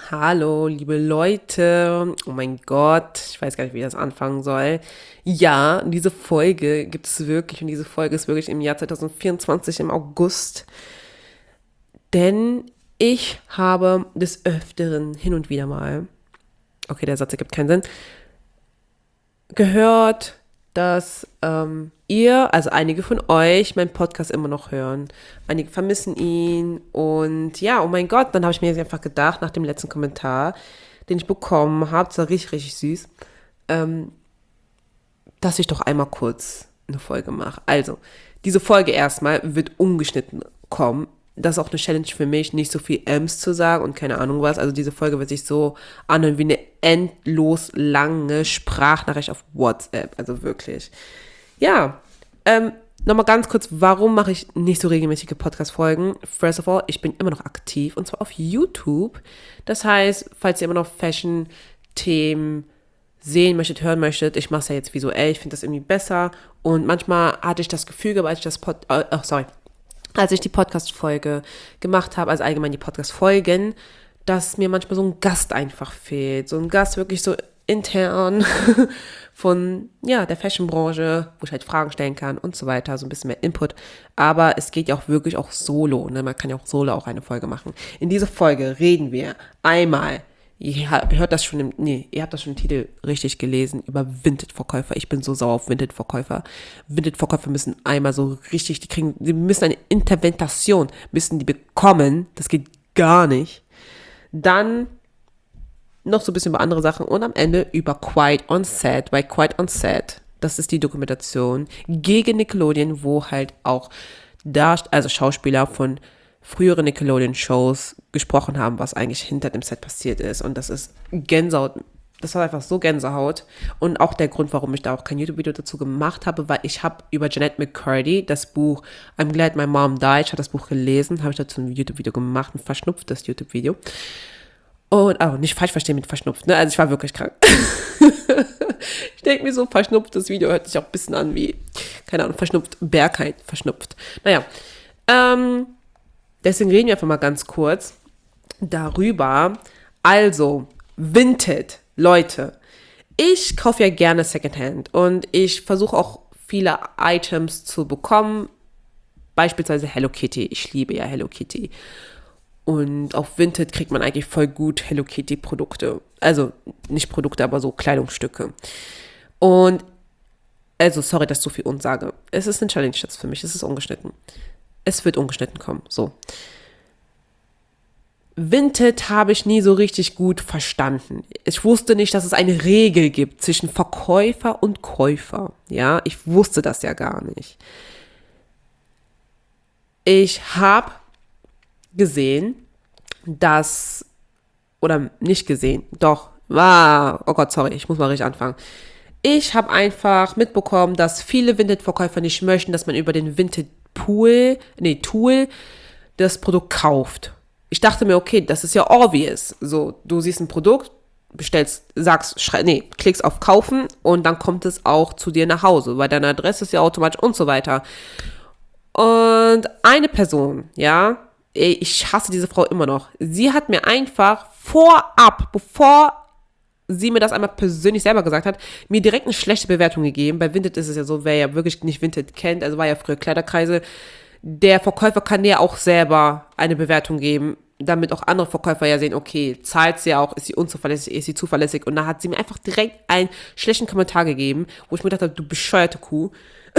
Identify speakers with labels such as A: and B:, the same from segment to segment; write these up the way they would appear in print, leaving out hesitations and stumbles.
A: Hallo, liebe Leute. Oh mein Gott, ich weiß gar nicht, wie ich das anfangen soll. Ja, diese Folge gibt es wirklich und diese Folge ist wirklich im Jahr 2024 im August. Denn ich habe des Öfteren hin und wieder mal, okay, der Satz ergibt keinen Sinn, gehört, dass ihr, also einige von euch, meinen Podcast immer noch hören. Einige vermissen ihn. Und ja, oh mein Gott, dann habe ich mir jetzt einfach gedacht, nach dem letzten Kommentar, den ich bekommen habe, das war richtig, richtig süß, dass ich doch einmal kurz eine Folge mache. Also, diese Folge erstmal wird ungeschnitten kommen. Das ist auch eine Challenge für mich, nicht so viel Ms zu sagen und keine Ahnung was. Also diese Folge wird sich so anhören wie eine endlos lange Sprachnachricht auf WhatsApp. Also wirklich. Ja, nochmal ganz kurz, warum mache ich nicht so regelmäßige Podcast-Folgen? First of all, ich bin immer noch aktiv und zwar auf YouTube. Das heißt, falls ihr immer noch Fashion-Themen sehen möchtet, hören möchtet, ich mache es ja jetzt visuell, ich finde das irgendwie besser. Und manchmal hatte ich das Gefühl, als ich die Podcast-Folge gemacht habe, also allgemein die Podcast-Folgen, dass mir manchmal so ein Gast einfach fehlt. So ein Gast wirklich so intern von, ja, der Fashion-Branche, wo ich halt Fragen stellen kann und so weiter, so ein bisschen mehr Input. Aber es geht ja auch wirklich auch solo, ne? Man kann ja auch solo auch eine Folge machen. In dieser Folge reden wir einmal, ihr habt das schon im Titel richtig gelesen, über Vintage-Verkäufer. Ich bin so sauer auf Vintage-Verkäufer. Vintage-Verkäufer müssen einmal so richtig, die müssen eine Intervention, müssen die bekommen. Das geht gar nicht. Dann noch so ein bisschen über andere Sachen und am Ende über Quiet on Set, weil Quiet on Set, das ist die Dokumentation gegen Nickelodeon, wo halt auch Schauspieler von früheren Nickelodeon-Shows gesprochen haben, was eigentlich hinter dem Set passiert ist. Und das ist Gänsehaut. Das war einfach so Gänsehaut. Und auch der Grund, warum ich da auch kein YouTube-Video dazu gemacht habe, weil ich habe über Jeanette McCurdy das Buch I'm Glad My Mom Died, ich habe das Buch gelesen, habe ich dazu ein YouTube-Video gemacht, ein verschnupftes YouTube-Video. Und, nicht falsch verstehen mit verschnupft, ne? Also ich war wirklich krank. Ich denke mir so, verschnupftes Video hört sich auch ein bisschen an wie, keine Ahnung, verschnupft, Bergheit, verschnupft. Naja, deswegen reden wir einfach mal ganz kurz darüber. Also, Vinted, Leute. Ich kaufe ja gerne Secondhand und ich versuche auch viele Items zu bekommen. Beispielsweise Hello Kitty. Ich liebe ja Hello Kitty. Und auf Vinted kriegt man eigentlich voll gut Hello Kitty Produkte. Also nicht Produkte, aber so Kleidungsstücke. Und, also sorry, dass ich so viel uns sage. Es ist eine Challenge jetzt für mich. Es ist ungeschnitten. Es wird ungeschnitten kommen. So. Vinted habe ich nie so richtig gut verstanden. Ich wusste nicht, dass es eine Regel gibt zwischen Verkäufer und Käufer. Ja, ich wusste das ja gar nicht. Ich habe gesehen, oh Gott, sorry, ich muss mal richtig anfangen. Ich habe einfach mitbekommen, dass viele Vinted-Verkäufer nicht möchten, dass man über den Vinted-Tool das Produkt kauft. Ich dachte mir, okay, das ist ja obvious. So, du siehst ein Produkt, klickst auf Kaufen und dann kommt es auch zu dir nach Hause, weil deine Adresse ist ja automatisch und so weiter. Und eine Person, ja, ich hasse diese Frau immer noch. Sie hat mir einfach vorab, bevor sie mir das einmal persönlich selber gesagt hat, mir direkt eine schlechte Bewertung gegeben. Bei Vinted ist es ja so, wer ja wirklich nicht Vinted kennt, also war ja früher Kleiderkreise, der Verkäufer kann dir auch selber eine Bewertung geben, damit auch andere Verkäufer ja sehen, okay, zahlt sie auch, ist sie unzuverlässig, ist sie zuverlässig. Und da hat sie mir einfach direkt einen schlechten Kommentar gegeben, wo ich mir gedacht habe, du bescheuerte Kuh.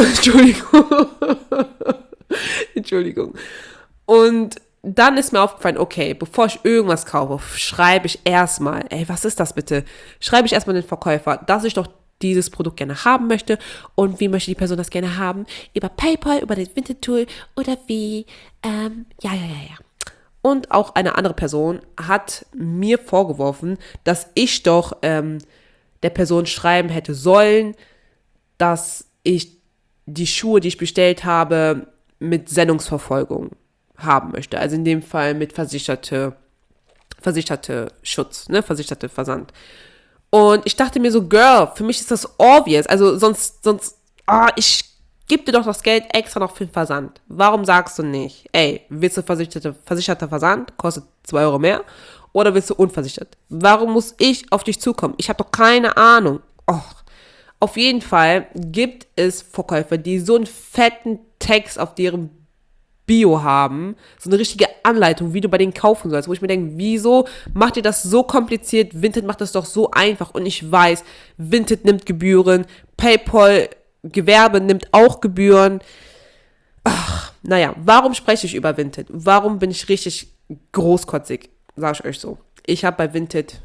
A: Entschuldigung. Und dann ist mir aufgefallen, okay, bevor ich irgendwas kaufe, schreibe ich erstmal, was ist das bitte? Schreibe ich erstmal den Verkäufer, dass ich doch dieses Produkt gerne haben möchte und wie möchte die Person das gerne haben? Über PayPal, über das Vinted-Tool oder wie? Ja. Und auch eine andere Person hat mir vorgeworfen, dass ich doch der Person schreiben hätte sollen, dass ich die Schuhe, die ich bestellt habe, mit Sendungsverfolgung haben möchte. Also in dem Fall mit versicherte Schutz, ne, versicherte Versand. Und ich dachte mir so, Girl, für mich ist das obvious. Also ich gebe dir doch das Geld extra noch für den Versand. Warum sagst du nicht, willst du versicherter Versand, kostet 2 € mehr? oder willst du unversichert? Warum muss ich auf dich zukommen? Ich habe doch keine Ahnung. Och. Auf jeden Fall gibt es Verkäufer, die so einen fetten Text auf deren Bio haben, so eine richtige Anleitung, wie du bei denen kaufen sollst, wo ich mir denke, wieso macht ihr das so kompliziert? Vinted macht das doch so einfach und ich weiß, Vinted nimmt Gebühren, PayPal, Gewerbe nimmt auch Gebühren. Ach, naja, warum spreche ich über Vinted? Warum bin ich richtig großkotzig, sage ich euch so. Ich habe bei Vinted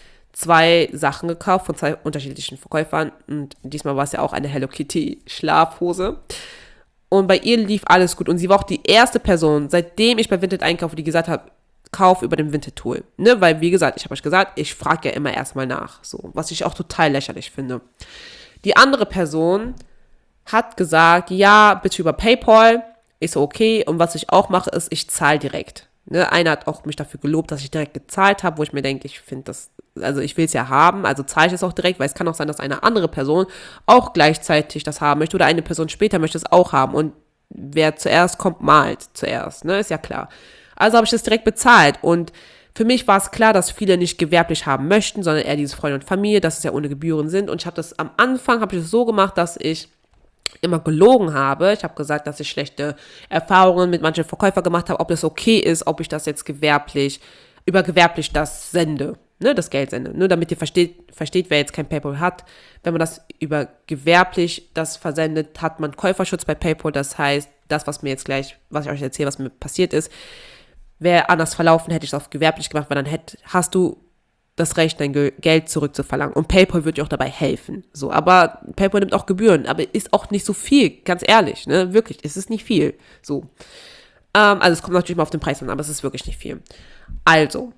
A: 2 Sachen gekauft von 2 unterschiedlichen Verkäufern und diesmal war es ja auch eine Hello Kitty Schlafhose. Und bei ihr lief alles gut und sie war auch die erste Person, seitdem ich bei Vinted einkaufe, die gesagt hat, kauf über dem Vinted-Tool. Ne? Weil, wie gesagt, ich habe euch gesagt, ich frage ja immer erstmal nach. So, was ich auch total lächerlich finde. Die andere Person hat gesagt, ja, bitte über PayPal, ist so okay. Und was ich auch mache, ist, ich zahle direkt. Ne? Einer hat auch mich dafür gelobt, dass ich direkt gezahlt habe, wo ich mir denke, ich finde das, also ich will es ja haben, also zahle ich es auch direkt, weil es kann auch sein, dass eine andere Person auch gleichzeitig das haben möchte oder eine Person später möchte es auch haben. Und wer zuerst kommt, malt zuerst, ne? Ist ja klar. Also habe ich das direkt bezahlt und für mich war es klar, dass viele nicht gewerblich haben möchten, sondern eher diese Freunde und Familie, dass es ja ohne Gebühren sind. Und ich habe das am Anfang, habe ich es so gemacht, dass ich immer gelogen habe. Ich habe gesagt, dass ich schlechte Erfahrungen mit manchen Verkäufern gemacht habe, ob das okay ist, ob ich das jetzt über gewerblich das sende, ne, das Geld sende. Nur damit ihr versteht, wer jetzt kein PayPal hat. Wenn man das über gewerblich das versendet, hat man Käuferschutz bei PayPal. Das heißt, das, was ich euch erzähle, was mir passiert ist, wäre anders verlaufen, hätte ich es auf gewerblich gemacht, weil dann hast du das Recht, dein Geld zurückzuverlangen. Und PayPal wird dir auch dabei helfen. So, aber PayPal nimmt auch Gebühren, aber ist auch nicht so viel, ganz ehrlich, ne? Wirklich, es ist nicht viel. So. Also es kommt natürlich mal auf den Preis an, aber es ist wirklich nicht viel. Also,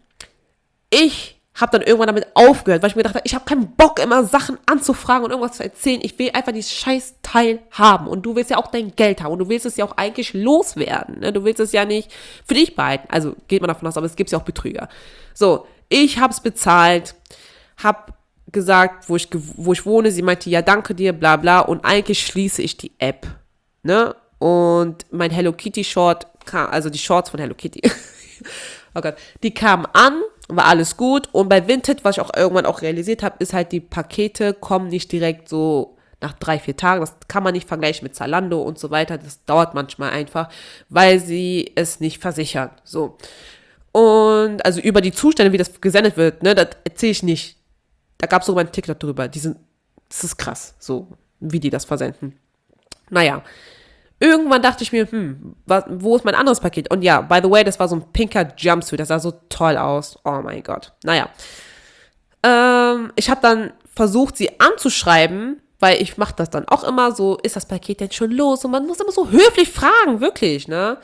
A: ich habe dann irgendwann damit aufgehört, weil ich mir dachte, ich habe keinen Bock, immer Sachen anzufragen und irgendwas zu erzählen. Ich will einfach dieses scheiß Teil haben. Und du willst ja auch dein Geld haben. Und du willst es ja auch eigentlich loswerden. Ne? Du willst es ja nicht für dich behalten. Also geht man davon aus, aber es gibt ja auch Betrüger. So, ich habe es bezahlt, habe gesagt, wo ich wohne. Sie meinte, ja, danke dir, bla bla. Und eigentlich schließe ich die App. Ne? Und mein Hello Kitty Short, also die Shorts von Hello Kitty, oh Gott, die kamen an, war alles gut. Und bei Vinted, was ich auch irgendwann auch realisiert habe, ist halt, die Pakete kommen nicht direkt so nach 3-4 Tagen. Das kann man nicht vergleichen mit Zalando und so weiter. Das dauert manchmal einfach, weil sie es nicht versichern. So. Und also über die Zustände, wie das gesendet wird, ne, das erzähle ich nicht. Da gab es sogar einen TikTok drüber. Das ist krass, so wie die das versenden. Naja. Irgendwann dachte ich mir, wo ist mein anderes Paket? Und ja, by the way, das war so ein pinker Jumpsuit. Das sah so toll aus. Oh mein Gott. Naja. Ich habe dann versucht, sie anzuschreiben, weil ich mache das dann auch immer so, ist das Paket denn schon los? Und man muss immer so höflich fragen, wirklich, ne?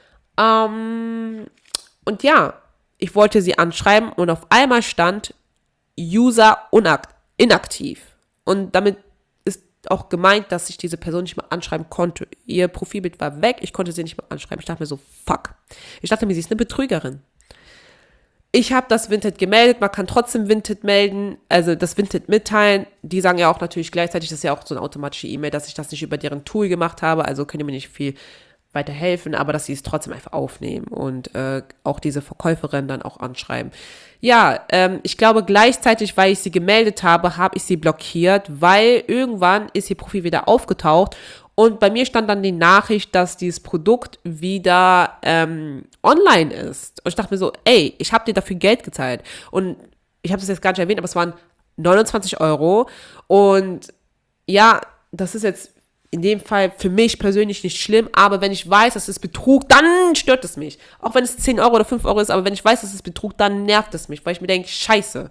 A: Und ja, ich wollte sie anschreiben und auf einmal stand User inaktiv. Und damit auch gemeint, dass ich diese Person nicht mehr anschreiben konnte. Ihr Profilbild war weg, ich konnte sie nicht mehr anschreiben. Ich dachte mir so, fuck. Ich dachte mir, sie ist eine Betrügerin. Ich habe das Vinted gemeldet, man kann trotzdem Vinted melden, also das Vinted mitteilen. Die sagen ja auch natürlich gleichzeitig, das ist ja auch so eine automatische E-Mail, dass ich das nicht über deren Tool gemacht habe, also können die mir nicht viel weiterhelfen, aber dass sie es trotzdem einfach aufnehmen und auch diese Verkäuferin dann auch anschreiben. Ja, ich glaube gleichzeitig, weil ich sie gemeldet habe, habe ich sie blockiert, weil irgendwann ist ihr Profil wieder aufgetaucht und bei mir stand dann die Nachricht, dass dieses Produkt wieder online ist. Und ich dachte mir so, ey, ich habe dir dafür Geld gezahlt. Und ich habe das jetzt gar nicht erwähnt, aber es waren 29 Euro. Und ja, das ist jetzt in dem Fall für mich persönlich nicht schlimm, aber wenn ich weiß, dass es Betrug, dann stört es mich. Auch wenn es 10 Euro oder 5 Euro ist, aber wenn ich weiß, dass es Betrug, dann nervt es mich, weil ich mir denke, scheiße.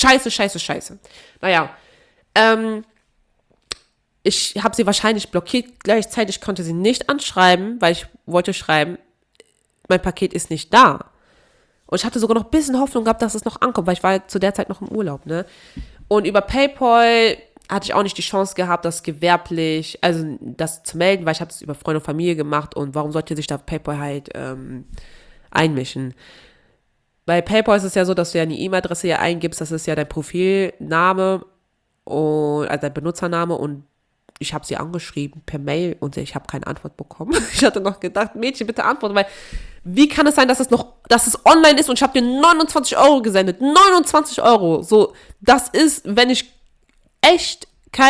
A: Naja, ich habe sie wahrscheinlich blockiert, gleichzeitig konnte sie nicht anschreiben, weil ich wollte schreiben, mein Paket ist nicht da. Und ich hatte sogar noch ein bisschen Hoffnung gehabt, dass es noch ankommt, weil ich war zu der Zeit noch im Urlaub, ne? Und über PayPal hatte ich auch nicht die Chance gehabt, das gewerblich, also das zu melden, weil ich habe es über Freunde und Familie gemacht und warum sollte sich da PayPal halt einmischen? Bei PayPal ist es ja so, dass du ja eine E-Mail-Adresse ja eingibst, das ist ja dein Profilname und also dein Benutzername und ich habe sie angeschrieben per Mail und ich habe keine Antwort bekommen. Ich hatte noch gedacht, Mädchen, bitte antworten, weil Wie kann es sein, dass es online ist und ich habe dir 29 Euro gesendet? 29 Euro. So, das ist, wenn ich echt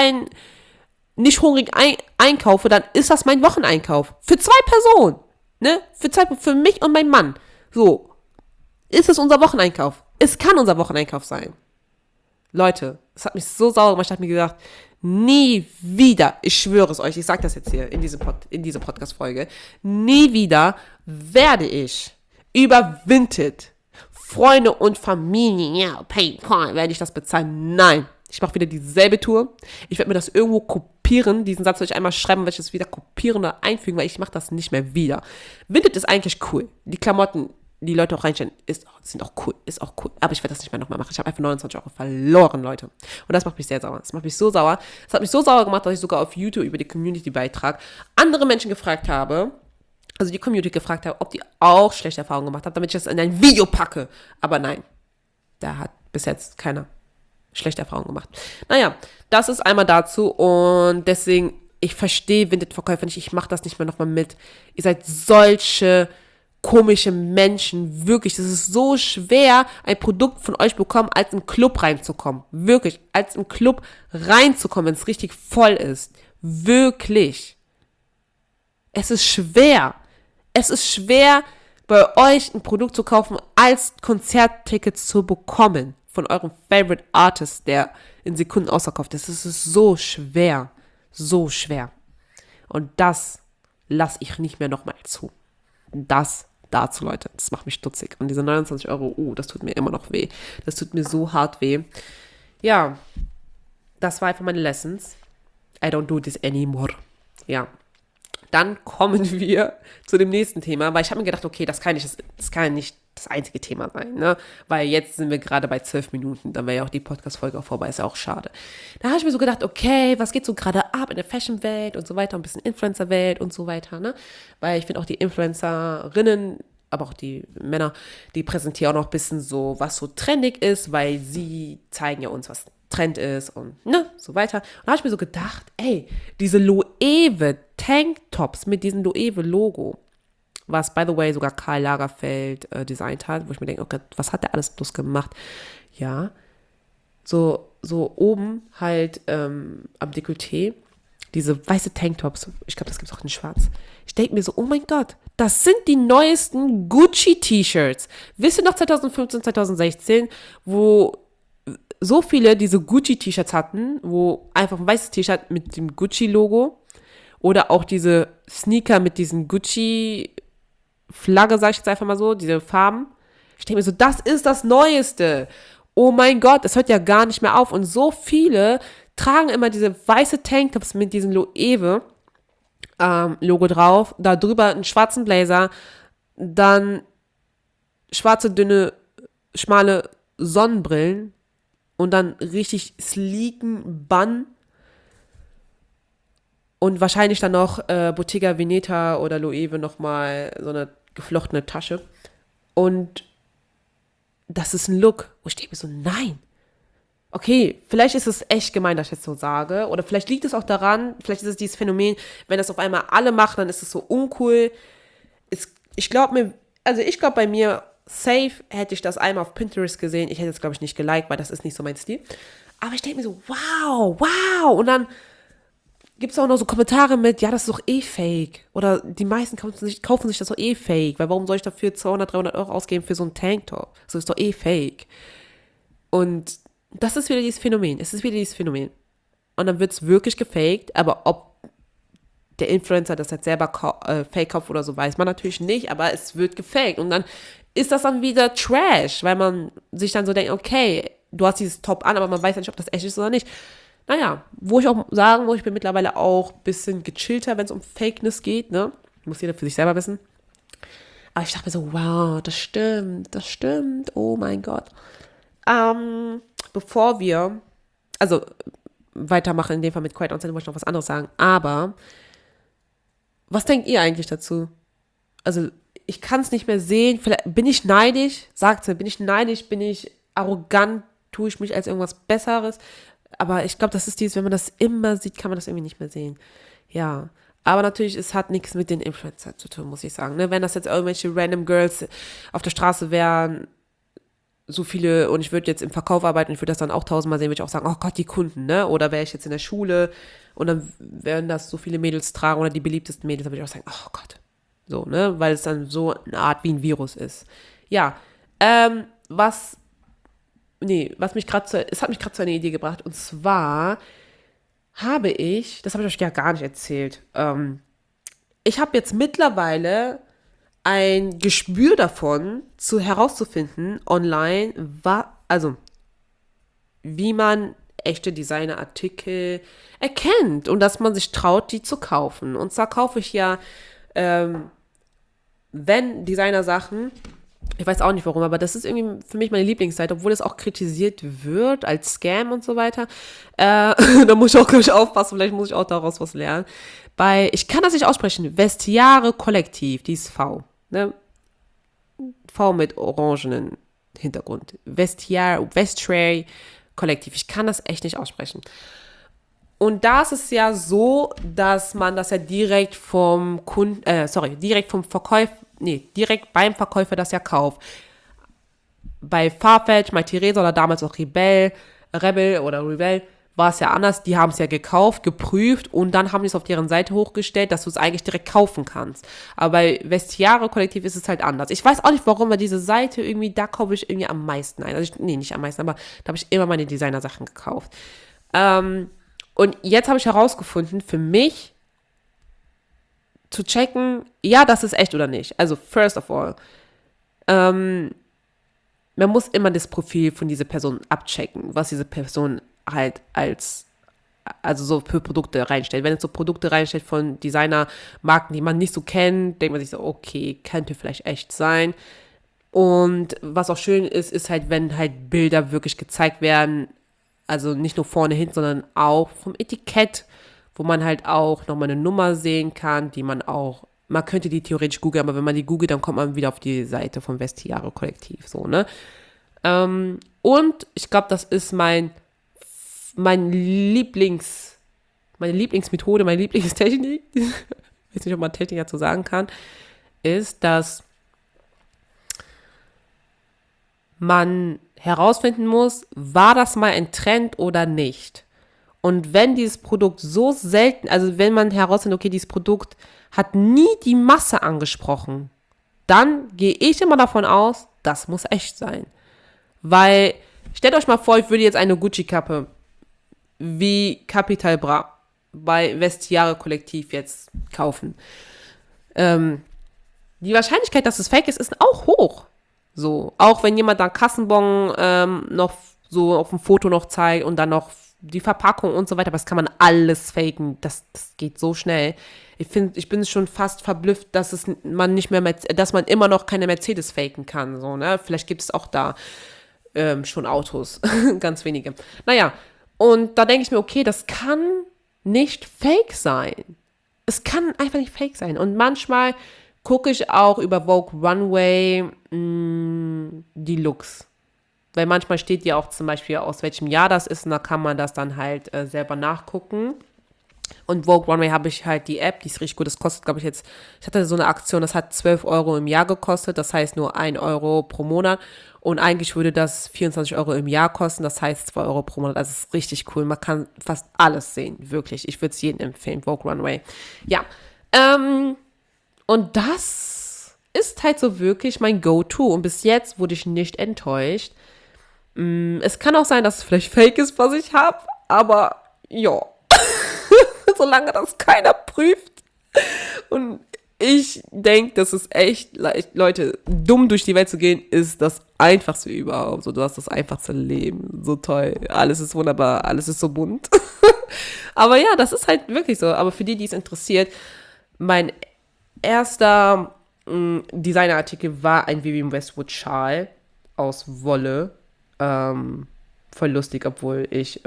A: nicht hungrig einkaufe, dann ist das mein Wocheneinkauf. Für 2 Personen. Ne? Für mich und meinen Mann. So, ist es unser Wocheneinkauf. Es kann unser Wocheneinkauf sein. Leute, es hat mich so sauer gemacht. Ich habe mir gedacht, nie wieder, ich schwöre es euch, ich sage das jetzt hier in dieser Podcast-Folge, nie wieder werde ich über Vinted, Freunde und Familie, ja, PayPal, werde ich das bezahlen. Nein, ich mache wieder dieselbe Tour. Ich werde mir das irgendwo kopieren. Diesen Satz werde ich einmal schreiben, werde ich das wieder kopieren oder einfügen, weil ich mache das nicht mehr wieder. Vinted ist eigentlich cool. Die Klamotten, die Leute auch reinstellen, sind auch cool, ist auch cool. Aber ich werde das nicht mehr nochmal machen. Ich habe einfach 29 Euro verloren, Leute. Und das macht mich sehr sauer. Das macht mich so sauer. Das hat mich so sauer gemacht, dass ich sogar auf YouTube über die Community-Beitrag andere Menschen gefragt habe, also die Community gefragt habe, ob die auch schlechte Erfahrungen gemacht haben, damit ich das in ein Video packe. Aber nein, da hat bis jetzt keiner schlechte Erfahrungen gemacht. Naja, das ist einmal dazu und deswegen, ich verstehe Vinted-Verkäufer nicht, ich mache das nicht mehr nochmal mit. Ihr seid solche komische Menschen, wirklich. Das ist so schwer, ein Produkt von euch bekommen, als in den Club reinzukommen. Wirklich, als im Club reinzukommen, wenn es richtig voll ist. Wirklich. Es ist schwer. Es ist schwer, bei euch ein Produkt zu kaufen, als Konzerttickets zu bekommen von eurem Favorite Artist, der in Sekunden ausverkauft ist. Es ist so schwer. So schwer. Und das lasse ich nicht mehr nochmal zu. Das dazu, Leute. Das macht mich stutzig. Und diese 29 Euro, das tut mir immer noch weh. Das tut mir so hart weh. Ja, das war einfach meine Lessons. I don't do this anymore. Ja. Dann kommen wir zu dem nächsten Thema, weil ich habe mir gedacht, okay, das kann ja nicht das einzige Thema sein, ne? Weil jetzt sind wir gerade bei 12 Minuten, dann wäre ja auch die Podcast-Folge auch vorbei, ist ja auch schade. Da habe ich mir so gedacht, okay, was geht so gerade ab in der Fashion-Welt und so weiter, ein bisschen Influencer-Welt und so weiter, ne? Weil ich finde auch die Influencerinnen, aber auch die Männer, die präsentieren auch noch ein bisschen so, was so trendig ist, weil sie zeigen ja uns, was Trend ist und ne, so weiter. Und da habe ich mir so gedacht, ey, diese Loewe Tanktops mit diesem Loewe Logo, was, by the way, sogar Karl Lagerfeld designt hat, wo ich mir denke, okay, was hat der alles bloß gemacht? Ja, so oben halt am Dekolleté, diese weiße Tanktops, ich glaube, das gibt es auch in schwarz. Ich denke mir so, oh mein Gott, das sind die neuesten Gucci-T-Shirts. Wisst ihr noch 2015, 2016, wo so viele diese Gucci-T-Shirts hatten, wo einfach ein weißes T-Shirt mit dem Gucci-Logo oder auch diese Sneaker mit diesen Gucci-Flagge, sag ich jetzt einfach mal so, diese Farben. Ich denke mir so, das ist das Neueste. Oh mein Gott, das hört ja gar nicht mehr auf. Und so viele tragen immer diese weiße Tanktops mit diesem Loewe Logo drauf, da drüber einen schwarzen Blazer, dann schwarze, dünne, schmale Sonnenbrillen und dann richtig sleeken Bun und wahrscheinlich dann noch Bottega Veneta oder Loewe nochmal so eine geflochtene Tasche. Und das ist ein Look, wo ich denke mir so, nein. Okay, vielleicht ist es echt gemein, dass ich jetzt so sage. Oder vielleicht liegt es auch daran, vielleicht ist es dieses Phänomen, wenn das auf einmal alle machen, dann ist es so uncool. Ich glaube bei mir, safe hätte ich das einmal auf Pinterest gesehen. Ich hätte es, glaube ich, nicht geliked, weil das ist nicht so mein Stil. Aber ich denke mir so, wow. Und dann gibt es auch noch so Kommentare mit, ja, das ist doch eh fake. Oder die meisten kaufen sich das doch eh fake. Weil warum soll ich dafür 200, 300 Euro ausgeben für so einen Tanktop? So ist doch eh fake. Und das ist wieder dieses Phänomen. Es ist wieder dieses Phänomen. Und dann wird es wirklich gefaked, aber ob der Influencer das jetzt selber fake kauft oder so, weiß man natürlich nicht, aber es wird gefaked. Und dann ist das dann wieder Trash, weil man sich dann so denkt, okay, du hast dieses Top an, aber man weiß ja nicht, ob das echt ist oder nicht. Naja, wo ich bin mittlerweile auch ein bisschen gechillter, wenn es um Fakeness geht, ne? Muss jeder für sich selber wissen. Aber ich dachte mir so, wow, das stimmt, oh mein Gott. Bevor wir, weitermachen in dem Fall mit Quiet On Set, wollte ich noch was anderes sagen, aber was denkt ihr eigentlich dazu? Also, ich kann es nicht mehr sehen, vielleicht bin ich neidisch, sagt's mir, bin ich arrogant, tue ich mich als irgendwas Besseres, aber ich glaube, das ist wenn man das immer sieht, kann man das irgendwie nicht mehr sehen. Ja, Aber natürlich, es hat nichts mit den Influencern zu tun, muss ich sagen. Ne? Wenn das jetzt irgendwelche random Girls auf der Straße wären, so viele, und ich würde jetzt im Verkauf arbeiten, ich würde das dann auch tausendmal sehen, würde ich auch sagen, oh Gott, die Kunden, ne? Oder wäre ich jetzt in der Schule und dann werden das so viele Mädels tragen oder die beliebtesten Mädels, dann würde ich auch sagen, oh Gott. So, ne? Weil es dann so eine Art wie ein Virus ist. Ja, was es hat mich gerade zu einer Idee gebracht, und zwar das habe ich euch ja gar nicht erzählt, ich habe jetzt mittlerweile ein Gespür davon, herauszufinden online, wie man echte Designerartikel erkennt und dass man sich traut, die zu kaufen. Und zwar kaufe ich ja, wenn Designer-Sachen, ich weiß auch nicht warum, aber das ist irgendwie für mich meine Lieblingsseite, obwohl es auch kritisiert wird als Scam und so weiter. Da muss ich auch gleich aufpassen, vielleicht muss ich auch daraus was lernen. Ich kann das nicht aussprechen, Vestiare Kollektiv, die ist V. Ne? V mit orangenen Hintergrund. Vestiare Kollektiv. Ich kann das echt nicht aussprechen. Und da ist es ja so, dass man das ja direkt direkt beim Verkäufer das ja kauft. Bei Farfetch, MyTheresa oder damals auch Rebel war es ja anders. Die haben es ja gekauft, geprüft und dann haben die es auf deren Seite hochgestellt, dass du es eigentlich direkt kaufen kannst. Aber bei Vestiare Kollektiv ist es halt anders. Ich weiß auch nicht, warum, weil diese Seite irgendwie, da kaufe ich irgendwie am meisten ein. Nicht am meisten, aber da habe ich immer meine Designer-Sachen gekauft. Und jetzt habe ich herausgefunden, für mich zu checken, ja, das ist echt oder nicht. Also, first of all, man muss immer das Profil von dieser Person abchecken, was diese Person halt so für Produkte reinstellt. Wenn es so Produkte reinstellt von Designermarken, die man nicht so kennt, denkt man sich so, okay, könnte vielleicht echt sein. Und was auch schön ist halt, wenn halt Bilder wirklich gezeigt werden, also nicht nur vorne hin, sondern auch vom Etikett, wo man halt auch nochmal eine Nummer sehen kann, man könnte die theoretisch googeln, aber wenn man die googelt, dann kommt man wieder auf die Seite vom Vestiare Kollektiv, so, ne? Und ich glaube, das ist meine Lieblingsmethode, meine Lieblingstechnik, ich weiß nicht, ob man Technik dazu sagen kann, ist, dass man herausfinden muss, war das mal ein Trend oder nicht? Und wenn dieses Produkt so selten, also wenn man herausfindet, okay, dieses Produkt hat nie die Masse angesprochen, dann gehe ich immer davon aus, das muss echt sein. Weil, stellt euch mal vor, ich würde jetzt eine Gucci-Kappe wie Capital Bra bei Vestiare Kollektiv jetzt kaufen. Die Wahrscheinlichkeit, dass es fake ist auch hoch. So, auch wenn jemand dann Kassenbon noch so auf dem Foto noch zeigt und dann noch die Verpackung und so weiter, aber das kann man alles faken. Das geht so schnell. Ich bin schon fast verblüfft, dass man immer noch keine Mercedes faken kann. So, ne? Vielleicht gibt es auch da schon Autos, ganz wenige. Naja, und da denke ich mir, okay, das kann nicht fake sein. Es kann einfach nicht fake sein. Und manchmal gucke ich auch über Vogue Runway die Looks. Weil manchmal steht ja auch zum Beispiel, aus welchem Jahr das ist, und da kann man das dann halt selber nachgucken. Und Vogue Runway habe ich halt die App, die ist richtig gut. Das kostet, glaube ich, ich hatte so eine Aktion, das hat 12 Euro im Jahr gekostet, das heißt nur 1 Euro pro Monat. Und eigentlich würde das 24 Euro im Jahr kosten, das heißt 2 Euro pro Monat. Also es ist richtig cool, man kann fast alles sehen, wirklich. Ich würde es jedem empfehlen, Vogue Runway. Ja, und das ist halt so wirklich mein Go-To. Und bis jetzt wurde ich nicht enttäuscht. Es kann auch sein, dass es vielleicht fake ist, was ich habe, aber ja, solange das keiner prüft. Und ich denke, das ist echt, Leute, dumm durch die Welt zu gehen, ist das Einfachste überhaupt. So, du hast das einfachste Leben, so toll, alles ist wunderbar, alles ist so bunt. Aber ja, das ist halt wirklich so. Aber für die es interessiert, mein erster Designerartikel war ein Vivienne Westwood Schal aus Wolle. Voll lustig, obwohl ich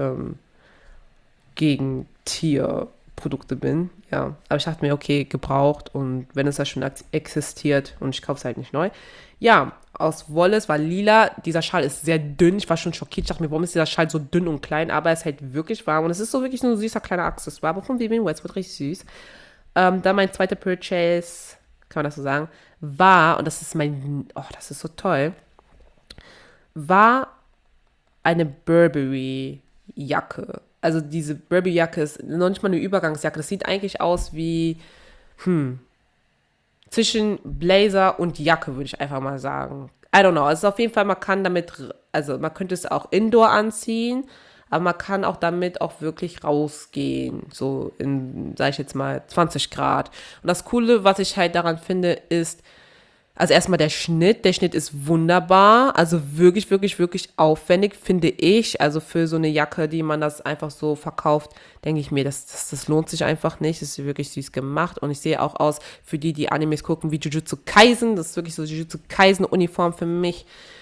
A: gegen Tierprodukte bin. Ja, aber ich dachte mir, okay, gebraucht, und wenn es da schon existiert und ich kaufe es halt nicht neu. Ja, aus Wolle, es war lila. Dieser Schal ist sehr dünn. Ich war schon schockiert. Ich dachte mir, warum ist dieser Schal so dünn und klein? Aber er ist halt wirklich warm und es ist so wirklich so ein süßer kleiner Accessoire, aber von Vivienne Westwood richtig süß. Dann mein zweiter Purchase, kann man das so sagen, war, und das ist das ist so toll, war eine Burberry-Jacke. Also diese Burberry-Jacke ist noch nicht mal eine Übergangsjacke. Das sieht eigentlich aus wie, zwischen Blazer und Jacke, würde ich einfach mal sagen. I don't know. Also auf jeden Fall, man kann damit, also man könnte es auch indoor anziehen, aber man kann auch damit auch wirklich rausgehen. So in, sag ich jetzt mal, 20 Grad. Und das Coole, was ich halt daran finde, ist, also erstmal der Schnitt. Der Schnitt ist wunderbar. Also wirklich, wirklich, wirklich aufwendig, finde ich. Also für so eine Jacke, die man das einfach so verkauft, denke ich mir, das lohnt sich einfach nicht. Das ist wirklich süß gemacht. Und ich sehe auch aus, für die, die Animes gucken, wie Jujutsu Kaisen. Das ist wirklich so Jujutsu Kaisen-Uniform für mich.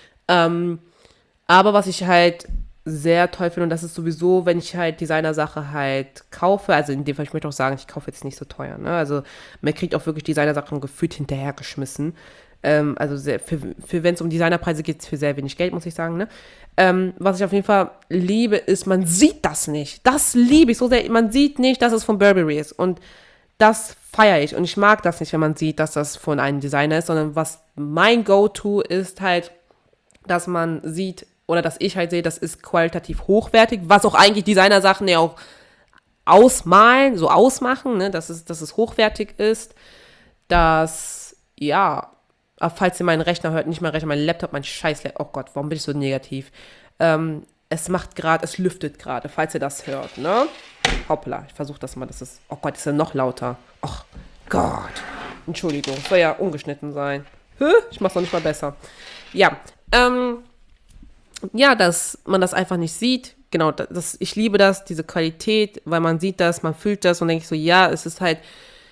A: Aber was ich halt sehr toll finde, und das ist sowieso, wenn ich halt Designersache halt kaufe, also in dem Fall, ich möchte auch sagen, ich kaufe jetzt nicht so teuer, ne? Also man kriegt auch wirklich Designersachen gefühlt hinterhergeschmissen. Also für wenn es um Designerpreise geht, für sehr wenig Geld, muss ich sagen, ne? Was ich auf jeden Fall liebe, ist, man sieht das nicht. Das liebe ich so sehr. Man sieht nicht, dass es von Burberry ist. Und das feiere ich. Und ich mag das nicht, wenn man sieht, dass das von einem Designer ist, sondern was mein Go-To ist halt, dass man sieht, oder dass ich halt sehe, das ist qualitativ hochwertig, was auch eigentlich Designersachen ja auch ausmachen, ne? Dass es hochwertig ist, dass, ja, falls ihr meinen Rechner hört, nicht mein Rechner, mein Laptop, mein Scheiß-Laptop, oh Gott, warum bin ich so negativ? Es lüftet gerade, falls ihr das hört, ne? Hoppla, ich versuche das mal, oh Gott, ist ja noch lauter. Oh Gott, Entschuldigung, soll ja ungeschnitten sein. Ich mach's noch nicht mal besser. Ja, dass man das einfach nicht sieht. Genau, ich liebe das, diese Qualität, weil man sieht das, man fühlt das und denkt so, ja, es ist halt,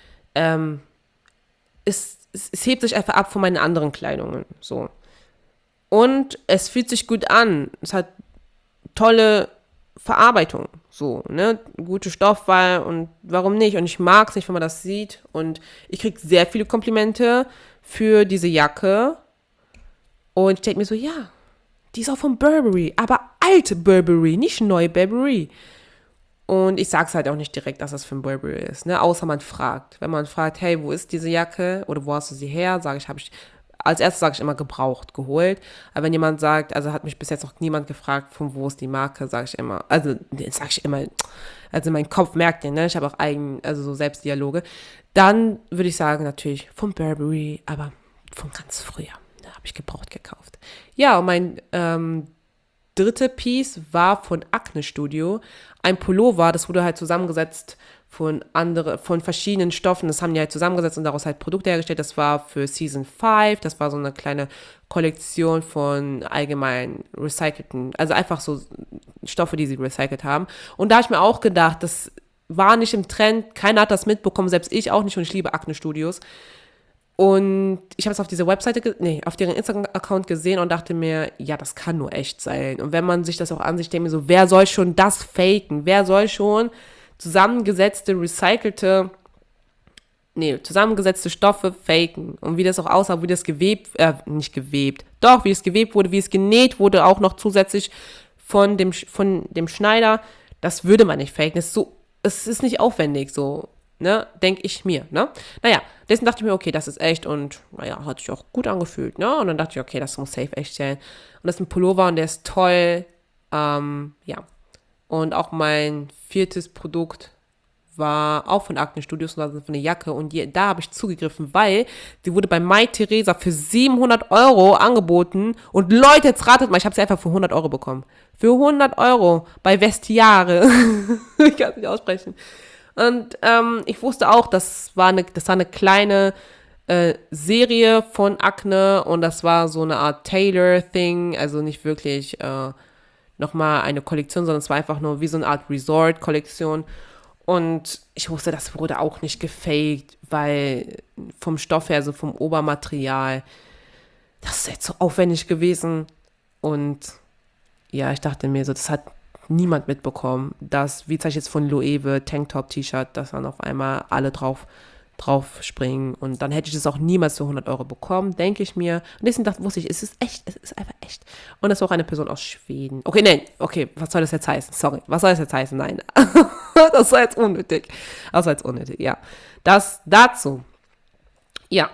A: es hebt sich einfach ab von meinen anderen Kleidungen, so. Und es fühlt sich gut an. Es hat tolle Verarbeitung, so, ne, gute Stoffwahl und warum nicht? Und ich mag es nicht, wenn man das sieht. Und ich kriege sehr viele Komplimente für diese Jacke. Und ich denke mir so, ja, die ist auch von Burberry, aber alte Burberry, nicht neu Burberry. Und ich sage es halt auch nicht direkt, dass das von Burberry ist, ne? Außer man fragt. Wenn man fragt, hey, wo ist diese Jacke oder wo hast du sie her, als erstes sage ich immer gebraucht, geholt. Aber wenn jemand sagt, also hat mich bis jetzt noch niemand gefragt, von wo ist die Marke, sage ich immer, also mein Kopf merkt den, ne? Ich habe auch so Selbstdialoge. Dann würde ich sagen, natürlich von Burberry, aber von ganz früher. Da habe ich gebraucht gekauft. Ja, und mein dritte Piece war von Acne Studio. Ein Pullover, das wurde halt zusammengesetzt von verschiedenen Stoffen. Das haben die halt zusammengesetzt und daraus halt Produkte hergestellt. Das war für Season 5. Das war so eine kleine Kollektion von allgemein recycelten, also einfach so Stoffe, die sie recycelt haben. Und da habe ich mir auch gedacht, das war nicht im Trend. Keiner hat das mitbekommen, selbst ich auch nicht. Und ich liebe Acne Studios. Und ich habe es auf dieser Webseite, auf deren Instagram-Account gesehen und dachte mir, ja, das kann nur echt sein. Und wenn man sich das auch ansieht, denke ich mir so, wer soll schon das faken? Wer soll schon zusammengesetzte Stoffe faken? Und wie das auch aussah, wie das wie es gewebt wurde, wie es genäht wurde, auch noch zusätzlich von dem Schneider, das würde man nicht faken. Es ist nicht aufwendig, so. Ne, denke ich mir, ne? Naja, deswegen dachte ich mir, okay, das ist echt und, naja, hat sich auch gut angefühlt, ne? Und dann dachte ich, okay, das muss safe echt sein. Und das ist ein Pullover und der ist toll, ja. Und auch mein viertes Produkt war auch von Acne Studios und das ist eine Jacke und da habe ich zugegriffen, weil die wurde bei My Theresa für 700 € angeboten und Leute, jetzt ratet mal, ich habe sie einfach für 100 € bekommen. Für 100 € bei Vestiare. Ich kann es nicht aussprechen. Und ich wusste auch, das war eine kleine Serie von Acne und das war so eine Art Tailor-Thing, also nicht wirklich nochmal eine Kollektion, sondern es war einfach nur wie so eine Art Resort-Kollektion. Und ich wusste, das wurde auch nicht gefaked, weil vom Stoff her, also vom Obermaterial, das ist jetzt so aufwendig gewesen. Und ja, ich dachte mir so, das hat niemand mitbekommen, dass, wie zum Beispiel jetzt von Loewe, Tanktop-T-Shirt, dass dann auf einmal alle drauf springen und dann hätte ich es auch niemals für 100 € bekommen, denke ich mir. Und deswegen wusste ich, es ist einfach echt. Und das ist auch eine Person aus Schweden. Okay, nein, okay, was soll das jetzt heißen? Sorry, was soll das jetzt heißen? Nein, das war jetzt unnötig. Das war jetzt unnötig, ja. Das dazu. Ja,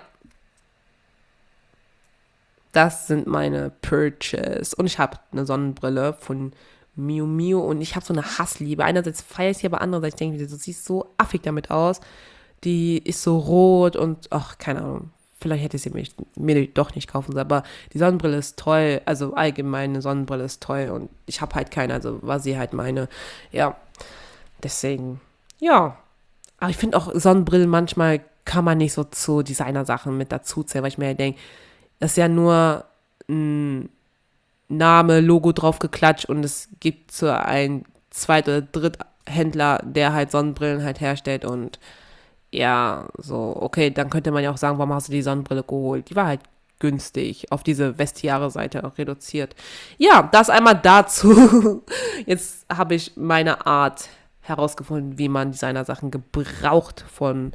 A: das sind meine Purchase. Und ich habe eine Sonnenbrille von Miu Miu und ich habe so eine Hassliebe. Einerseits feiere ich sie, aber andererseits denke ich mir, du siehst so affig damit aus. Die ist so rot und, ach, keine Ahnung. Vielleicht hätte ich sie mir doch nicht kaufen sollen, aber die Sonnenbrille ist toll. Also allgemein eine Sonnenbrille ist toll und ich habe halt keine, also war sie halt meine. Ja, deswegen, ja. Aber ich finde auch Sonnenbrillen manchmal kann man nicht so zu Designer-Sachen mit dazu zählen, weil ich mir halt denke, das ist ja nur ein Name, Logo drauf geklatscht und es gibt so einen Zweit- oder Dritthändler, der halt Sonnenbrillen halt herstellt und ja, so, okay, dann könnte man ja auch sagen, warum hast du die Sonnenbrille geholt? Die war halt günstig, auf diese Vestiare-Seite auch reduziert. Ja, das einmal dazu. Jetzt habe ich meine Art herausgefunden, wie man Designer-Sachen gebraucht von